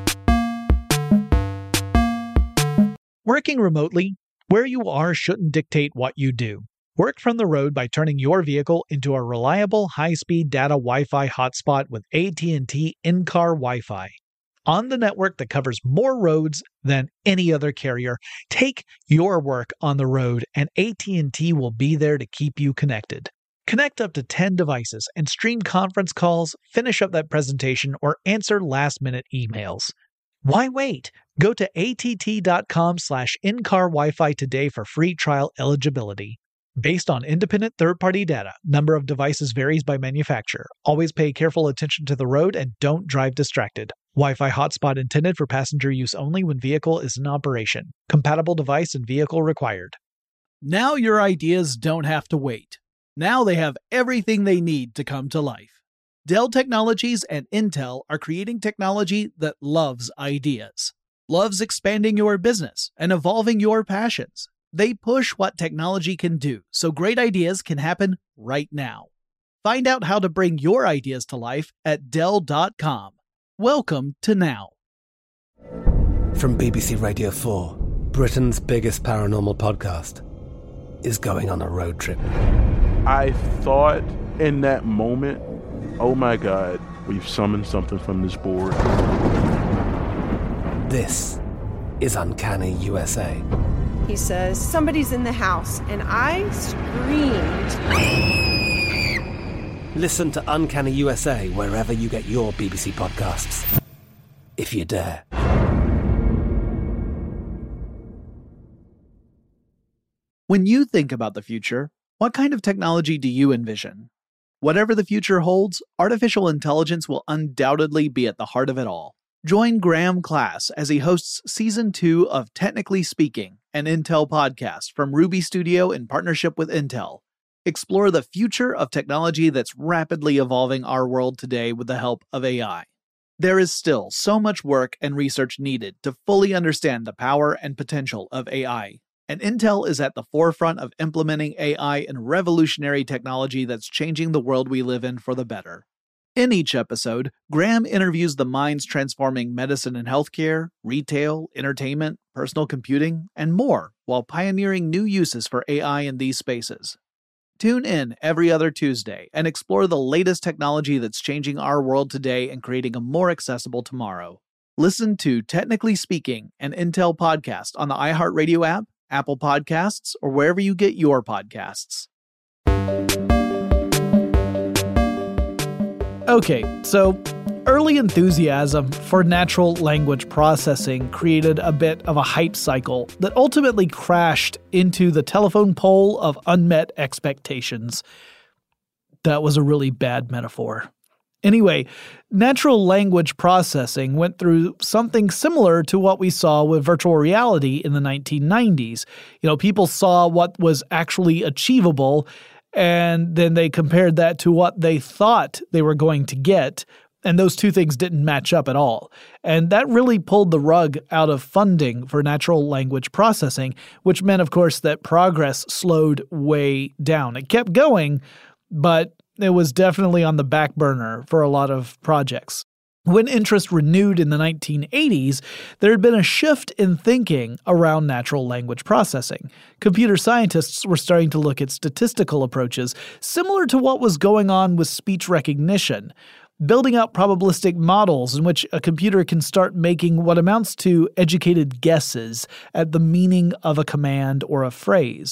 Working remotely, where you are shouldn't dictate what you do. Work from the road by turning your vehicle into a reliable high-speed data Wi-Fi hotspot with A T and T in-car Wi-Fi. On the network that covers more roads than any other carrier, take your work on the road and A T and T will be there to keep you connected. Connect up to ten devices and stream conference calls, finish up that presentation, or answer last-minute emails. Why wait? Go to att.com slash in-car Wi-Fi today for free trial eligibility. Based on independent third-party data, number of devices varies by manufacturer. Always pay careful attention to the road and don't drive distracted. Wi-Fi hotspot intended for passenger use only when vehicle is in operation. Compatible device and vehicle required.
Now your ideas don't have to wait. Now they have everything they need to come to life. Dell Technologies and Intel are creating technology that loves ideas, loves expanding your business and evolving your passions. They push what technology can do so great ideas can happen right now. Find out how to bring your ideas to life at Dell dot com. Welcome to Now.
From B B C Radio four, Britain's biggest paranormal podcast is going on a road trip.
I thought in that moment, oh my God, we've summoned something from this board.
This is Uncanny U S A.
He says, somebody's in the house, and I screamed.
Listen to Uncanny U S A wherever you get your B B C podcasts, if you dare.
When you think about the future, what kind of technology do you envision? Whatever the future holds, artificial intelligence will undoubtedly be at the heart of it all. Join Graham Class as he hosts Season two of Technically Speaking, an Intel podcast from Ruby Studio in partnership with Intel. Explore the future of technology that's rapidly evolving our world today with the help of A I. There is still so much work and research needed to fully understand the power and potential of A I, and Intel is at the forefront of implementing A I and revolutionary technology that's changing the world we live in for the better. In each episode, Graham interviews the minds transforming medicine and healthcare, retail, entertainment, personal computing, and more, while pioneering new uses for A I in these spaces. Tune in every other Tuesday and explore the latest technology that's changing our world today and creating a more accessible tomorrow. Listen to Technically Speaking, an Intel podcast on the iHeartRadio app, Apple Podcasts, or wherever you get your podcasts.
Okay, so early enthusiasm for natural language processing created a bit of a hype cycle that ultimately crashed into the telephone pole of unmet expectations. That was a really bad metaphor. Anyway, natural language processing went through something similar to what we saw with virtual reality in the nineteen nineties. You know, people saw what was actually achievable, and then they compared that to what they thought they were going to get, and those two things didn't match up at all. And that really pulled the rug out of funding for natural language processing, which meant, of course, that progress slowed way down. It kept going, but it was definitely on the back burner for a lot of projects. When interest renewed in the nineteen eighties, there had been a shift in thinking around natural language processing. Computer scientists were starting to look at statistical approaches, similar to what was going on with speech recognition, building out probabilistic models in which a computer can start making what amounts to educated guesses at the meaning of a command or a phrase.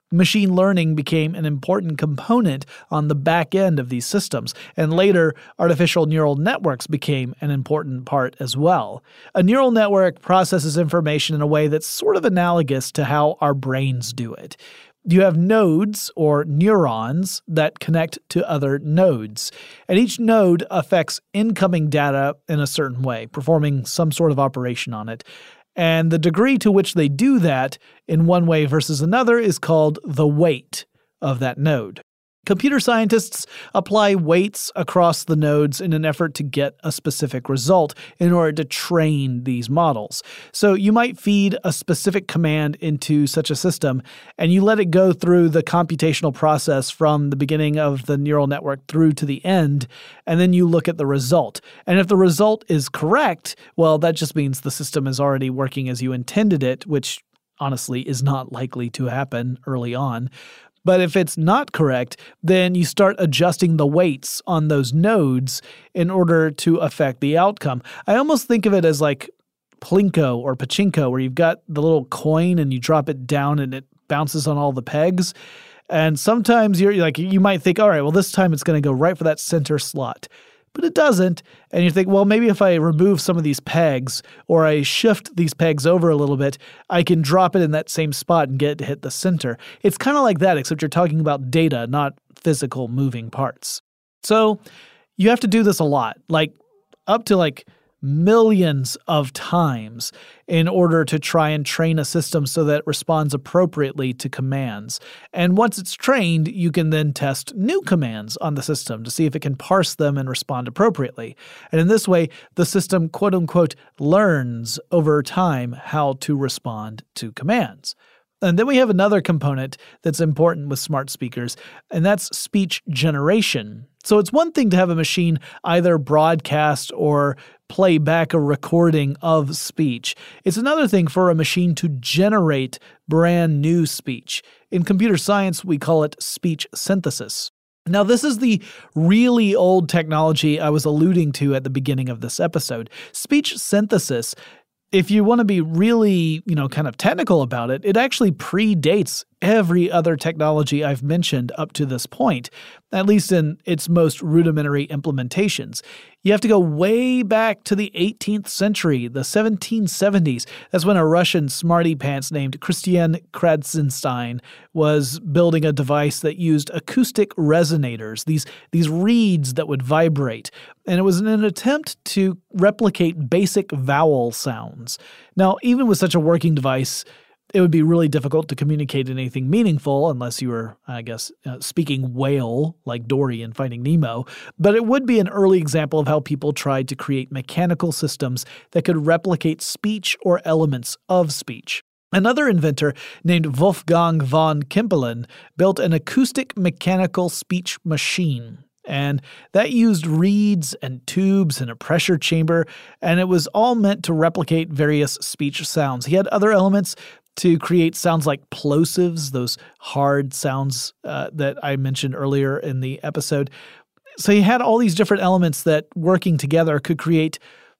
Machine learning became an important component on the back end of these systems, and later, artificial neural networks became an important part as well. A neural network processes information in a way that's sort of analogous to how our brains do it. You have nodes, or neurons, that connect to other nodes, and each node affects incoming data in a certain way, performing some sort of operation on it. And the degree to which they do that in one way versus another is called the weight of that node. Computer scientists apply weights across the nodes in an effort to get a specific result in order to train these models. So you might feed a specific command into such a system, and you let it go through the computational process from the beginning of the neural network through to the end, and then you look at the result. And if the result is correct, well, that just means the system is already working as you intended it, which honestly is not likely to happen early on. But if it's not correct, then you start adjusting the weights on those nodes in order to affect the outcome. I almost think of it as like plinko or pachinko, where you've got the little coin and you drop it down and it bounces on all the pegs. And sometimes you're like, you might think, all right, well, this time it's going to go right for that center slot. But it doesn't. And you think, well, maybe if I remove some of these pegs or I shift these pegs over a little bit, I can drop it in that same spot and get it to hit the center. It's kind of like that, except you're talking about data, not physical moving parts. So you have to do this a lot, like up to like millions of times in order to try and train a system so that it responds appropriately to commands. And once it's trained, you can then test new commands on the system to see if it can parse them and respond appropriately. And in this way, the system, quote unquote, learns over time how to respond to commands. And then we have another component that's important with smart speakers, and that's speech generation. So it's one thing to have a machine either broadcast or play back a recording of speech. It's another thing for a machine to generate brand new speech. In computer science, we call it speech synthesis. Now, this is the really old technology I was alluding to at the beginning of this episode. Speech synthesis, if you want to be really, you know, kind of technical about it, it actually predates every other technology I've mentioned up to this point, at least in its most rudimentary implementations. You have to go way back to the eighteenth century, the seventeen seventies. That's when a Russian smarty pants named Christian Krasenstein was building a device that used acoustic resonators, these, these reeds that would vibrate. And it was in an attempt to replicate basic vowel sounds. Now, even with such a working device, it would be really difficult to communicate anything meaningful unless you were, I guess, uh, speaking whale like Dory in Finding Nemo. But it would be an early example of how people tried to create mechanical systems that could replicate speech or elements of speech. Another inventor named Wolfgang von Kempelen built an acoustic mechanical speech machine. And that used reeds and tubes and a pressure chamber, and it was all meant to replicate various speech sounds. He had other elements to create sounds like plosives, those hard sounds uh, that I mentioned earlier in the episode. So he had all these different elements that working together could create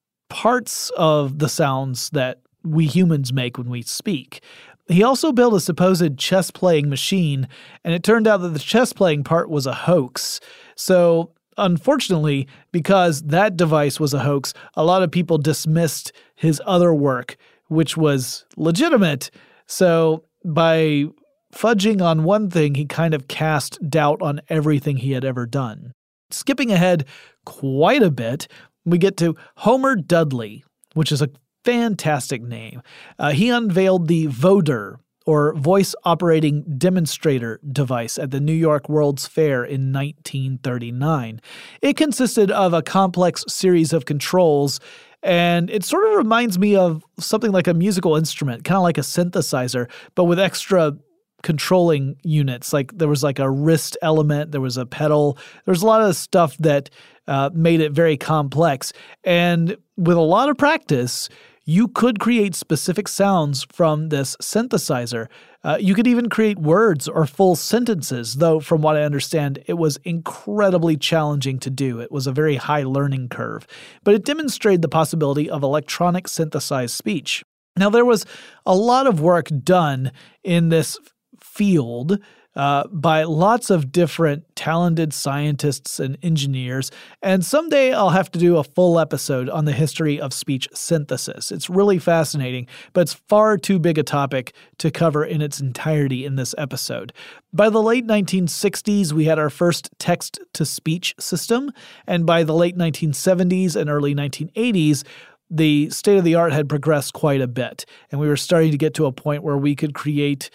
parts of the sounds that we humans make when we speak. He also built a supposed chess-playing machine, and it turned out that the chess-playing part was a hoax. So unfortunately, because that device was a hoax, a lot of people dismissed his other work, which was legitimate. So by fudging on one thing, he kind of cast doubt on everything he had ever done. Skipping ahead quite a bit, we get to Homer Dudley, which is a fantastic name. Uh, he unveiled the Voder, or Voice Operating Demonstrator device at the New York World's Fair in nineteen thirty-nine. It consisted of a complex series of controls, and it sort of reminds me of something like a musical instrument, kind of like a synthesizer, but with extra controlling units. Like there was like a wrist element, there was a pedal, there was a lot of stuff that uh, made it very complex. And with a lot of practice, you could create specific sounds from this synthesizer. Uh, you could even create words or full sentences, though from what I understand, it was incredibly challenging to do. It was a very high learning curve. But it demonstrated the possibility of electronic synthesized speech. Now, there was a lot of work done in this field uh, by lots of different talented scientists and engineers, and someday I'll have to do a full episode on the history of speech synthesis. It's really fascinating, but it's far too big a topic to cover in its entirety in this episode. By the late nineteen sixties, we had our first text-to-speech system, and by the late nineteen seventies and early nineteen eighties, the state-of-the-art had progressed quite a bit, and we were starting to get to a point where we could create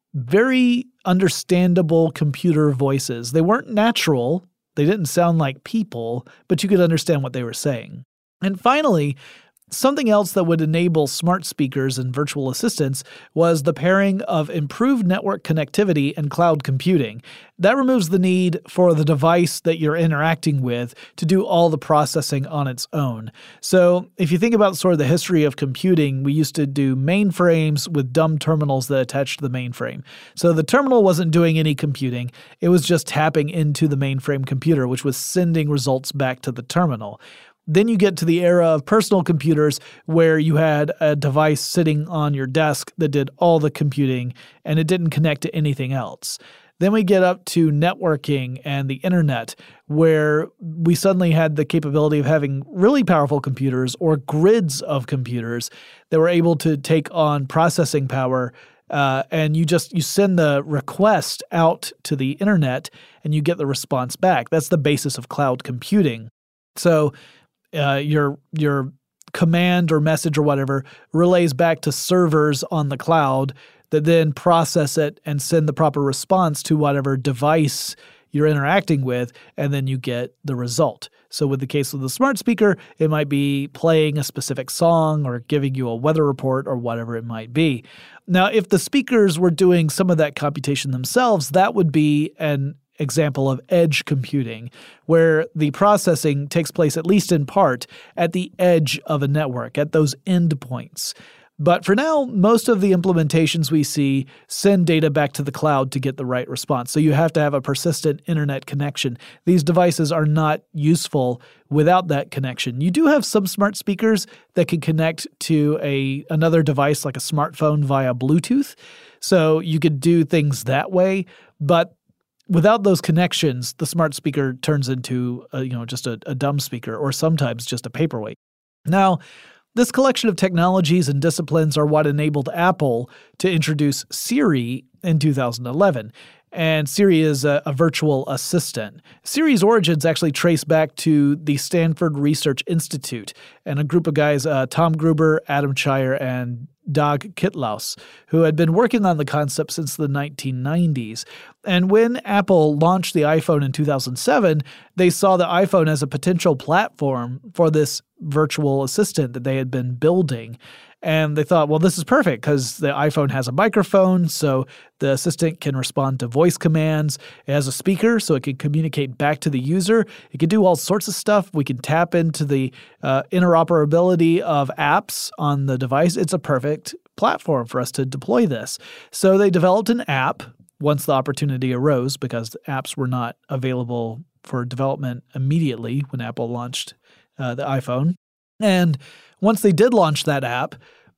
very understandable computer voices. They weren't natural, they didn't sound like people, but you could understand what they were saying. And finally, something else that would enable smart speakers and virtual assistants was the pairing of improved network connectivity and cloud computing. That removes the need for the device that you're interacting with to do all the processing on its own. So if you think about sort of the history of computing, we used to do mainframes with dumb terminals that attached to the mainframe. So the terminal wasn't doing any computing. It was just tapping into the mainframe computer, which was sending results back to the terminal. Then you get to the era of personal computers where you had a device sitting on your desk that did all the computing and it didn't connect to anything else. Then we get up to networking and the internet, where we suddenly had the capability of having really powerful computers or grids of computers that were able to take on processing power. Uh, and you just you send the request out to the internet and you get the response back. That's the basis of cloud computing. So Uh, your your command or message or whatever relays back to servers on the cloud that then process it and send the proper response to whatever device you're interacting with, and then you get the result. So with the case of the smart speaker, it might be playing a specific song or giving you a weather report or whatever it might be. Now, if the speakers were doing some of that computation themselves, that would be an example of edge computing, where the processing takes place, at least in part, at the edge of a network, at those endpoints. But for now, most of the implementations we see send data back to the cloud to get the right response. So you have to have a persistent internet connection. These devices are not useful without that connection. You do have some smart speakers that can connect to a another device like a smartphone via Bluetooth. So you could do things that way, but without those connections, the smart speaker turns into a, you know just a, a dumb speaker, or sometimes just a paperweight. Now, this collection of technologies and disciplines are what enabled Apple to introduce Siri in two thousand eleven. And Siri is a, a virtual assistant. Siri's origins actually trace back to the Stanford Research Institute and a group of guys, uh, Tom Gruber, Adam Cheyer, and Dag Kitlaus, who had been working on the concept since the nineteen nineties. And when Apple launched the iPhone in two thousand seven, they saw the iPhone as a potential platform for this virtual assistant that they had been building. And they thought, well, this is perfect because the iPhone has a microphone, so the assistant can respond to voice commands. It has a speaker, so it can communicate back to the user. It can do all sorts of stuff. We can tap into the uh, interoperability of apps on the device. It's a perfect platform for us to deploy this. So they developed an app once the opportunity arose, because the apps were not available for development immediately when Apple launched uh, the iPhone. And once they did launch that app,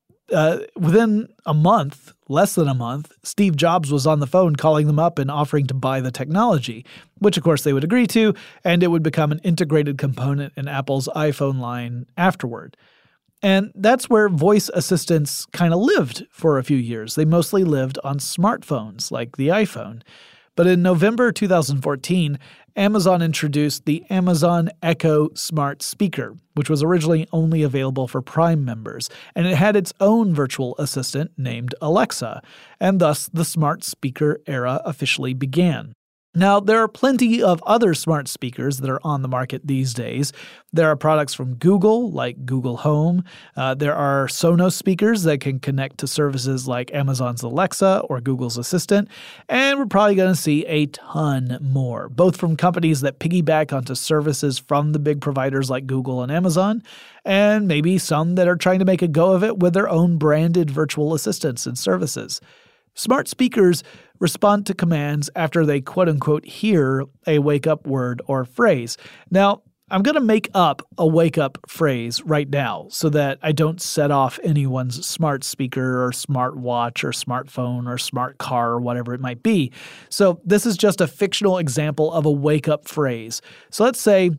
uh, within a month, less than a month, Steve Jobs was on the phone calling them up and offering to buy the technology, which of course they would agree to, and it would become an integrated component in Apple's iPhone line afterward. And that's where voice assistants kind of lived for a few years. They mostly lived on smartphones like the iPhone. But in November two thousand fourteen, Amazon introduced the Amazon Echo Smart Speaker, which was originally only available for Prime members, and it had its own virtual assistant named Alexa, and thus the smart speaker era officially began. Now, there are plenty of other smart speakers that are on the market these days. There are products from Google, like Google Home. Uh, there are Sonos speakers that can connect to services like Amazon's Alexa or Google's Assistant. And we're probably going to see a ton more, both from companies that piggyback onto services from the big providers like Google and Amazon, and maybe some that are trying to make a go of it with their own branded virtual assistants and services. Smart speakers respond to commands after they quote-unquote hear a wake-up word or phrase. Now, I'm going to make up a wake-up phrase right now so that I don't set off anyone's smart speaker or smart watch or smartphone or smart car or whatever it might be. So this is just a fictional example of a wake-up phrase. So let's say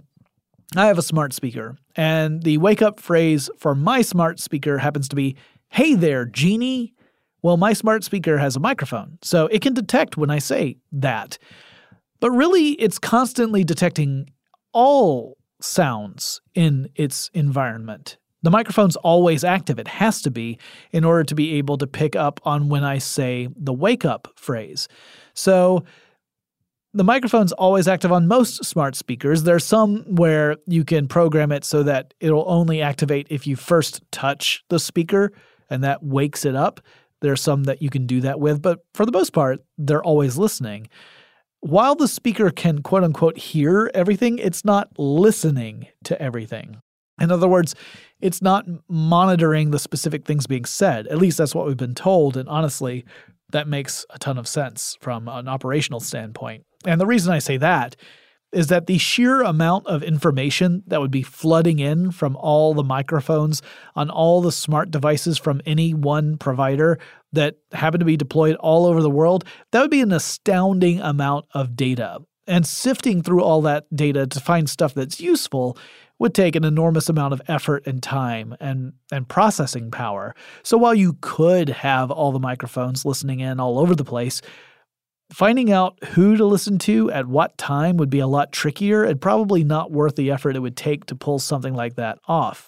I have a smart speaker, and the wake-up phrase for my smart speaker happens to be, "Hey there, Genie." Well, my smart speaker has a microphone, so it can detect when I say that. But really, it's constantly detecting all sounds in its environment. The microphone's always active. It has to be in order to be able to pick up on when I say the wake-up phrase. So the microphone's always active on most smart speakers. There's some where you can program it so that it'll only activate if you first touch the speaker, and that wakes it up. There are some that you can do that with, but for the most part, they're always listening. While the speaker can quote-unquote hear everything, it's not listening to everything. In other words, it's not monitoring the specific things being said. At least that's what we've been told, and honestly, that makes a ton of sense from an operational standpoint. And the reason I say that is that the sheer amount of information that would be flooding in from all the microphones on all the smart devices from any one provider that happen to be deployed all over the world, that would be an astounding amount of data. And sifting through all that data to find stuff that's useful would take an enormous amount of effort and time and, and processing power. So while you could have all the microphones listening in all over the place, finding out who to listen to at what time would be a lot trickier and probably not worth the effort it would take to pull something like that off.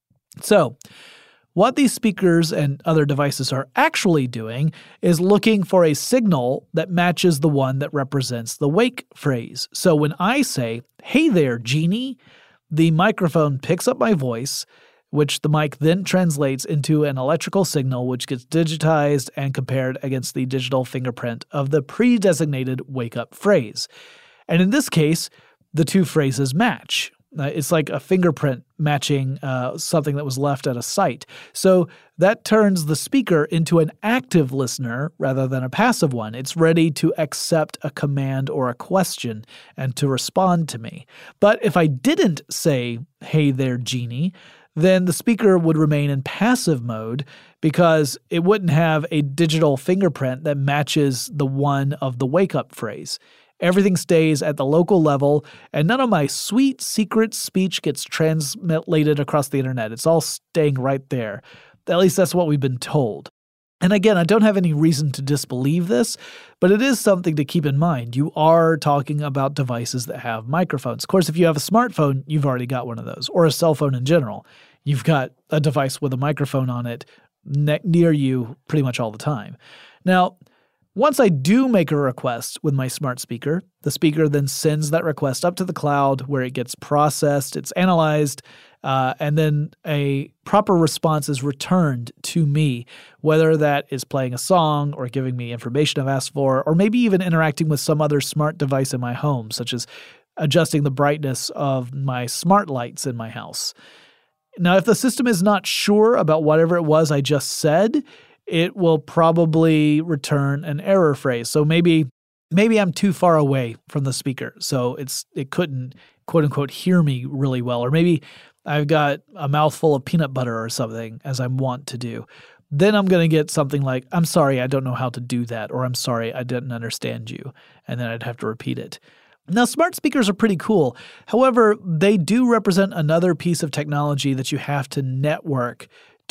So, what these speakers and other devices are actually doing is looking for a signal that matches the one that represents the wake phrase. So when I say, "Hey there, Genie," the microphone picks up my voice, which the mic then translates into an electrical signal which gets digitized and compared against the digital fingerprint of the pre-designated wake-up phrase. And in this case, the two phrases match. Uh, it's like a fingerprint matching uh, something that was left at a site. So that turns the speaker into an active listener rather than a passive one. It's ready to accept a command or a question and to respond to me. But if I didn't say, "Hey there, Genie," then the speaker would remain in passive mode because it wouldn't have a digital fingerprint that matches the one of the wake-up phrase. Everything stays at the local level, and none of my sweet secret speech gets translated across the internet. It's all staying right there. At least that's what we've been told. And again, I don't have any reason to disbelieve this, but it is something to keep in mind. You are talking about devices that have microphones. Of course, if you have a smartphone, you've already got one of those, or a cell phone in general. You've got a device with a microphone on it ne- near you pretty much all the time. Now, once I do make a request with my smart speaker, the speaker then sends that request up to the cloud where it gets processed, it's analyzed, uh, and then a proper response is returned to me, whether that is playing a song or giving me information I've asked for, or maybe even interacting with some other smart device in my home, such as adjusting the brightness of my smart lights in my house. Now, if the system is not sure about whatever it was I just said, it will probably return an error phrase. So maybe maybe I'm too far away from the speaker, so it's it couldn't, quote-unquote, hear me really well. Or maybe I've got a mouthful of peanut butter or something, as I want to do. Then I'm going to get something like, "I'm sorry, I don't know how to do that," or "I'm sorry, I didn't understand you," and then I'd have to repeat it. Now, smart speakers are pretty cool. However, they do represent another piece of technology that you have to network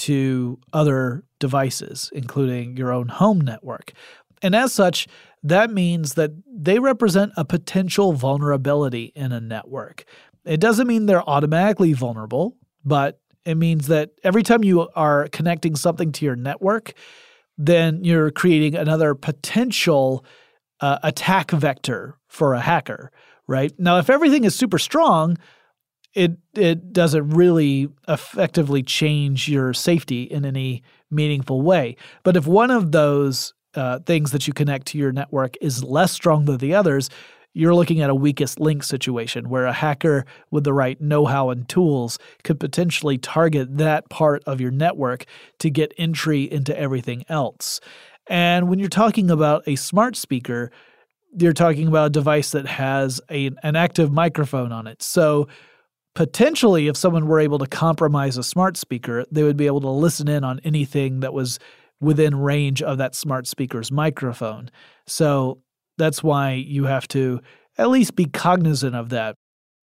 to other devices, including your own home network. And as such, that means that they represent a potential vulnerability in a network. It doesn't mean they're automatically vulnerable, but it means that every time you are connecting something to your network, then you're creating another potential uh, attack vector for a hacker, right? Now, if everything is super strong, it it doesn't really effectively change your safety in any meaningful way. But if one of those uh, things that you connect to your network is less strong than the others, you're looking at a weakest link situation where a hacker with the right know-how and tools could potentially target that part of your network to get entry into everything else. And when you're talking about a smart speaker, you're talking about a device that has a, an active microphone on it. So potentially, if someone were able to compromise a smart speaker, they would be able to listen in on anything that was within range of that smart speaker's microphone. So that's why you have to at least be cognizant of that.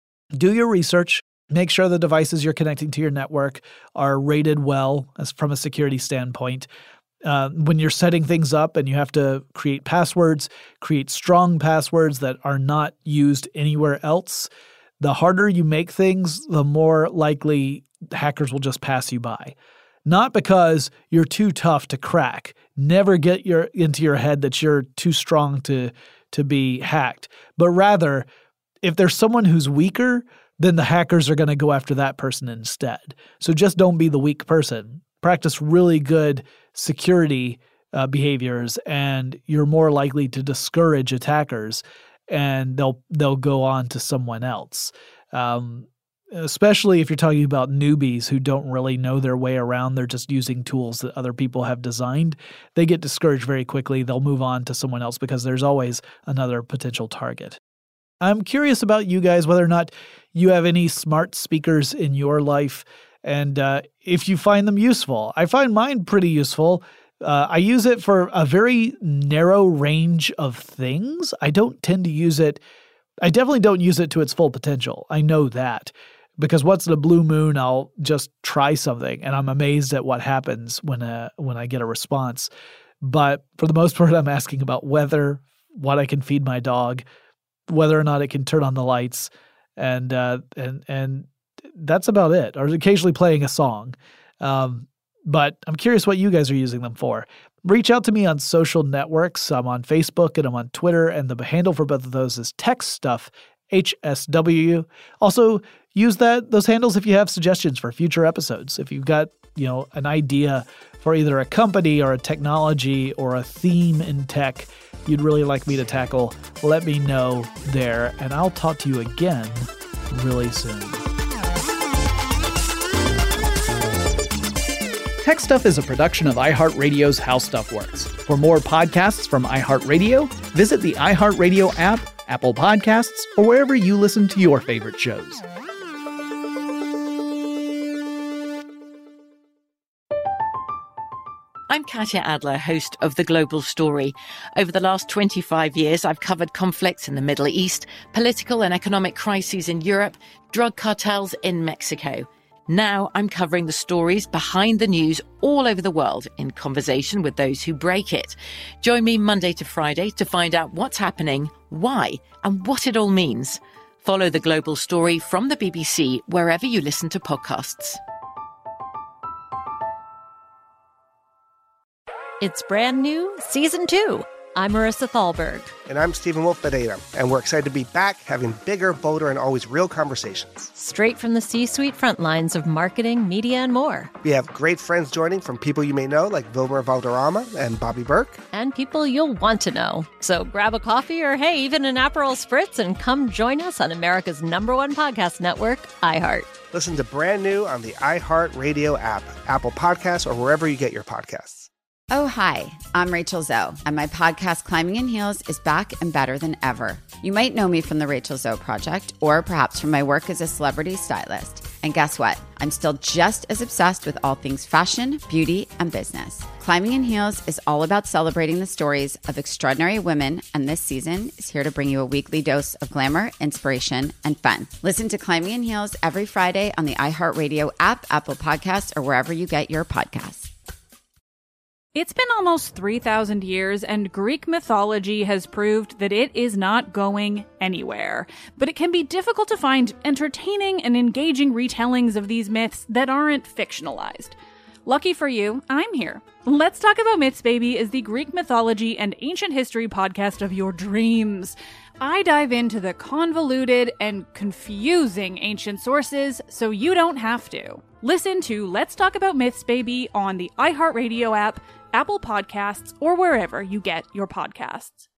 Do your research. Make sure the devices you're connecting to your network are rated well as from a security standpoint. Uh, when you're setting things up and you have to create passwords, create strong passwords that are not used anywhere else, the harder you make things, the more likely hackers will just pass you by. Not because you're too tough to crack. Never get your into your head that you're too strong to, to be hacked. But rather, if there's someone who's weaker, then the hackers are going to go after that person instead. So just don't be the weak person. Practice really good security uh, behaviors, and you're more likely to discourage attackers, and they'll they'll go on to someone else. Um, especially if you're talking about newbies who don't really know their way around, they're just using tools that other people have designed. They get discouraged very quickly. They'll move on to someone else because there's always another potential target. I'm curious about you guys, whether or not you have any smart speakers in your life, and uh, if you find them useful. I find mine pretty useful. Uh, I use it for a very narrow range of things. I don't tend to use it. I definitely don't use it to its full potential. I know that. Because once in a blue moon, I'll just try something, and I'm amazed at what happens when uh, when I get a response. But for the most part, I'm asking about weather, what I can feed my dog, whether or not it can turn on the lights, and uh, and and that's about it. Or occasionally playing a song. Um, but I'm curious what you guys are using them for. Reach out to me on social networks. I'm on Facebook and I'm on Twitter, and the handle for both of those is TechStuff, H S W. Also, use that those handles if you have suggestions for future episodes. If you've got, you know, an idea for either a company or a technology or a theme in tech you'd really like me to tackle, let me know there, and I'll talk to you again really soon.
Tech Stuff is a production of iHeartRadio's How Stuff Works. For more podcasts from iHeartRadio, visit the iHeartRadio app, Apple Podcasts, or wherever you listen to your favorite shows.
I'm Katya Adler, host of The Global Story. Over the last twenty-five years, I've covered conflicts in the Middle East, political and economic crises in Europe, drug cartels in Mexico. Now I'm covering the stories behind the news all over the world in conversation with those who break it. Join me Monday to Friday to find out what's happening, why, and what it all means. Follow The Global Story from the B B C wherever you listen to podcasts.
It's brand new, season two. I'm Marissa Thalberg.
And I'm Stephen Wolf Bedeta, and we're excited to be back having bigger, bolder, and always real conversations.
Straight from the C-suite front lines of marketing, media, and more.
We have great friends joining from people you may know, like Wilmer Valderrama and Bobby Burke.
And people you'll want to know. So grab a coffee or, hey, even an Aperol Spritz and come join us on America's number one podcast network, iHeart.
Listen to brand new on the iHeartRadio app, Apple Podcasts, or wherever you get your podcasts.
Oh, hi, I'm Rachel Zoe, and my podcast, Climbing in Heels, is back and better than ever. You might know me from the Rachel Zoe Project, or perhaps from my work as a celebrity stylist. And guess what? I'm still just as obsessed with all things fashion, beauty, and business. Climbing in Heels is all about celebrating the stories of extraordinary women, and this season is here to bring you a weekly dose of glamour, inspiration, and fun. Listen to Climbing in Heels every Friday on the iHeartRadio app, Apple Podcasts, or wherever you get your podcasts.
It's been almost three thousand years, and Greek mythology has proved that it is not going anywhere. But it can be difficult to find entertaining and engaging retellings of these myths that aren't fictionalized. Lucky for you, I'm here. Let's Talk About Myths, Baby is the Greek mythology and ancient history podcast of your dreams. I dive into the convoluted and confusing ancient sources so you don't have to. Listen to Let's Talk About Myths, Baby on the iHeartRadio app, Apple Podcasts, or wherever you get your podcasts.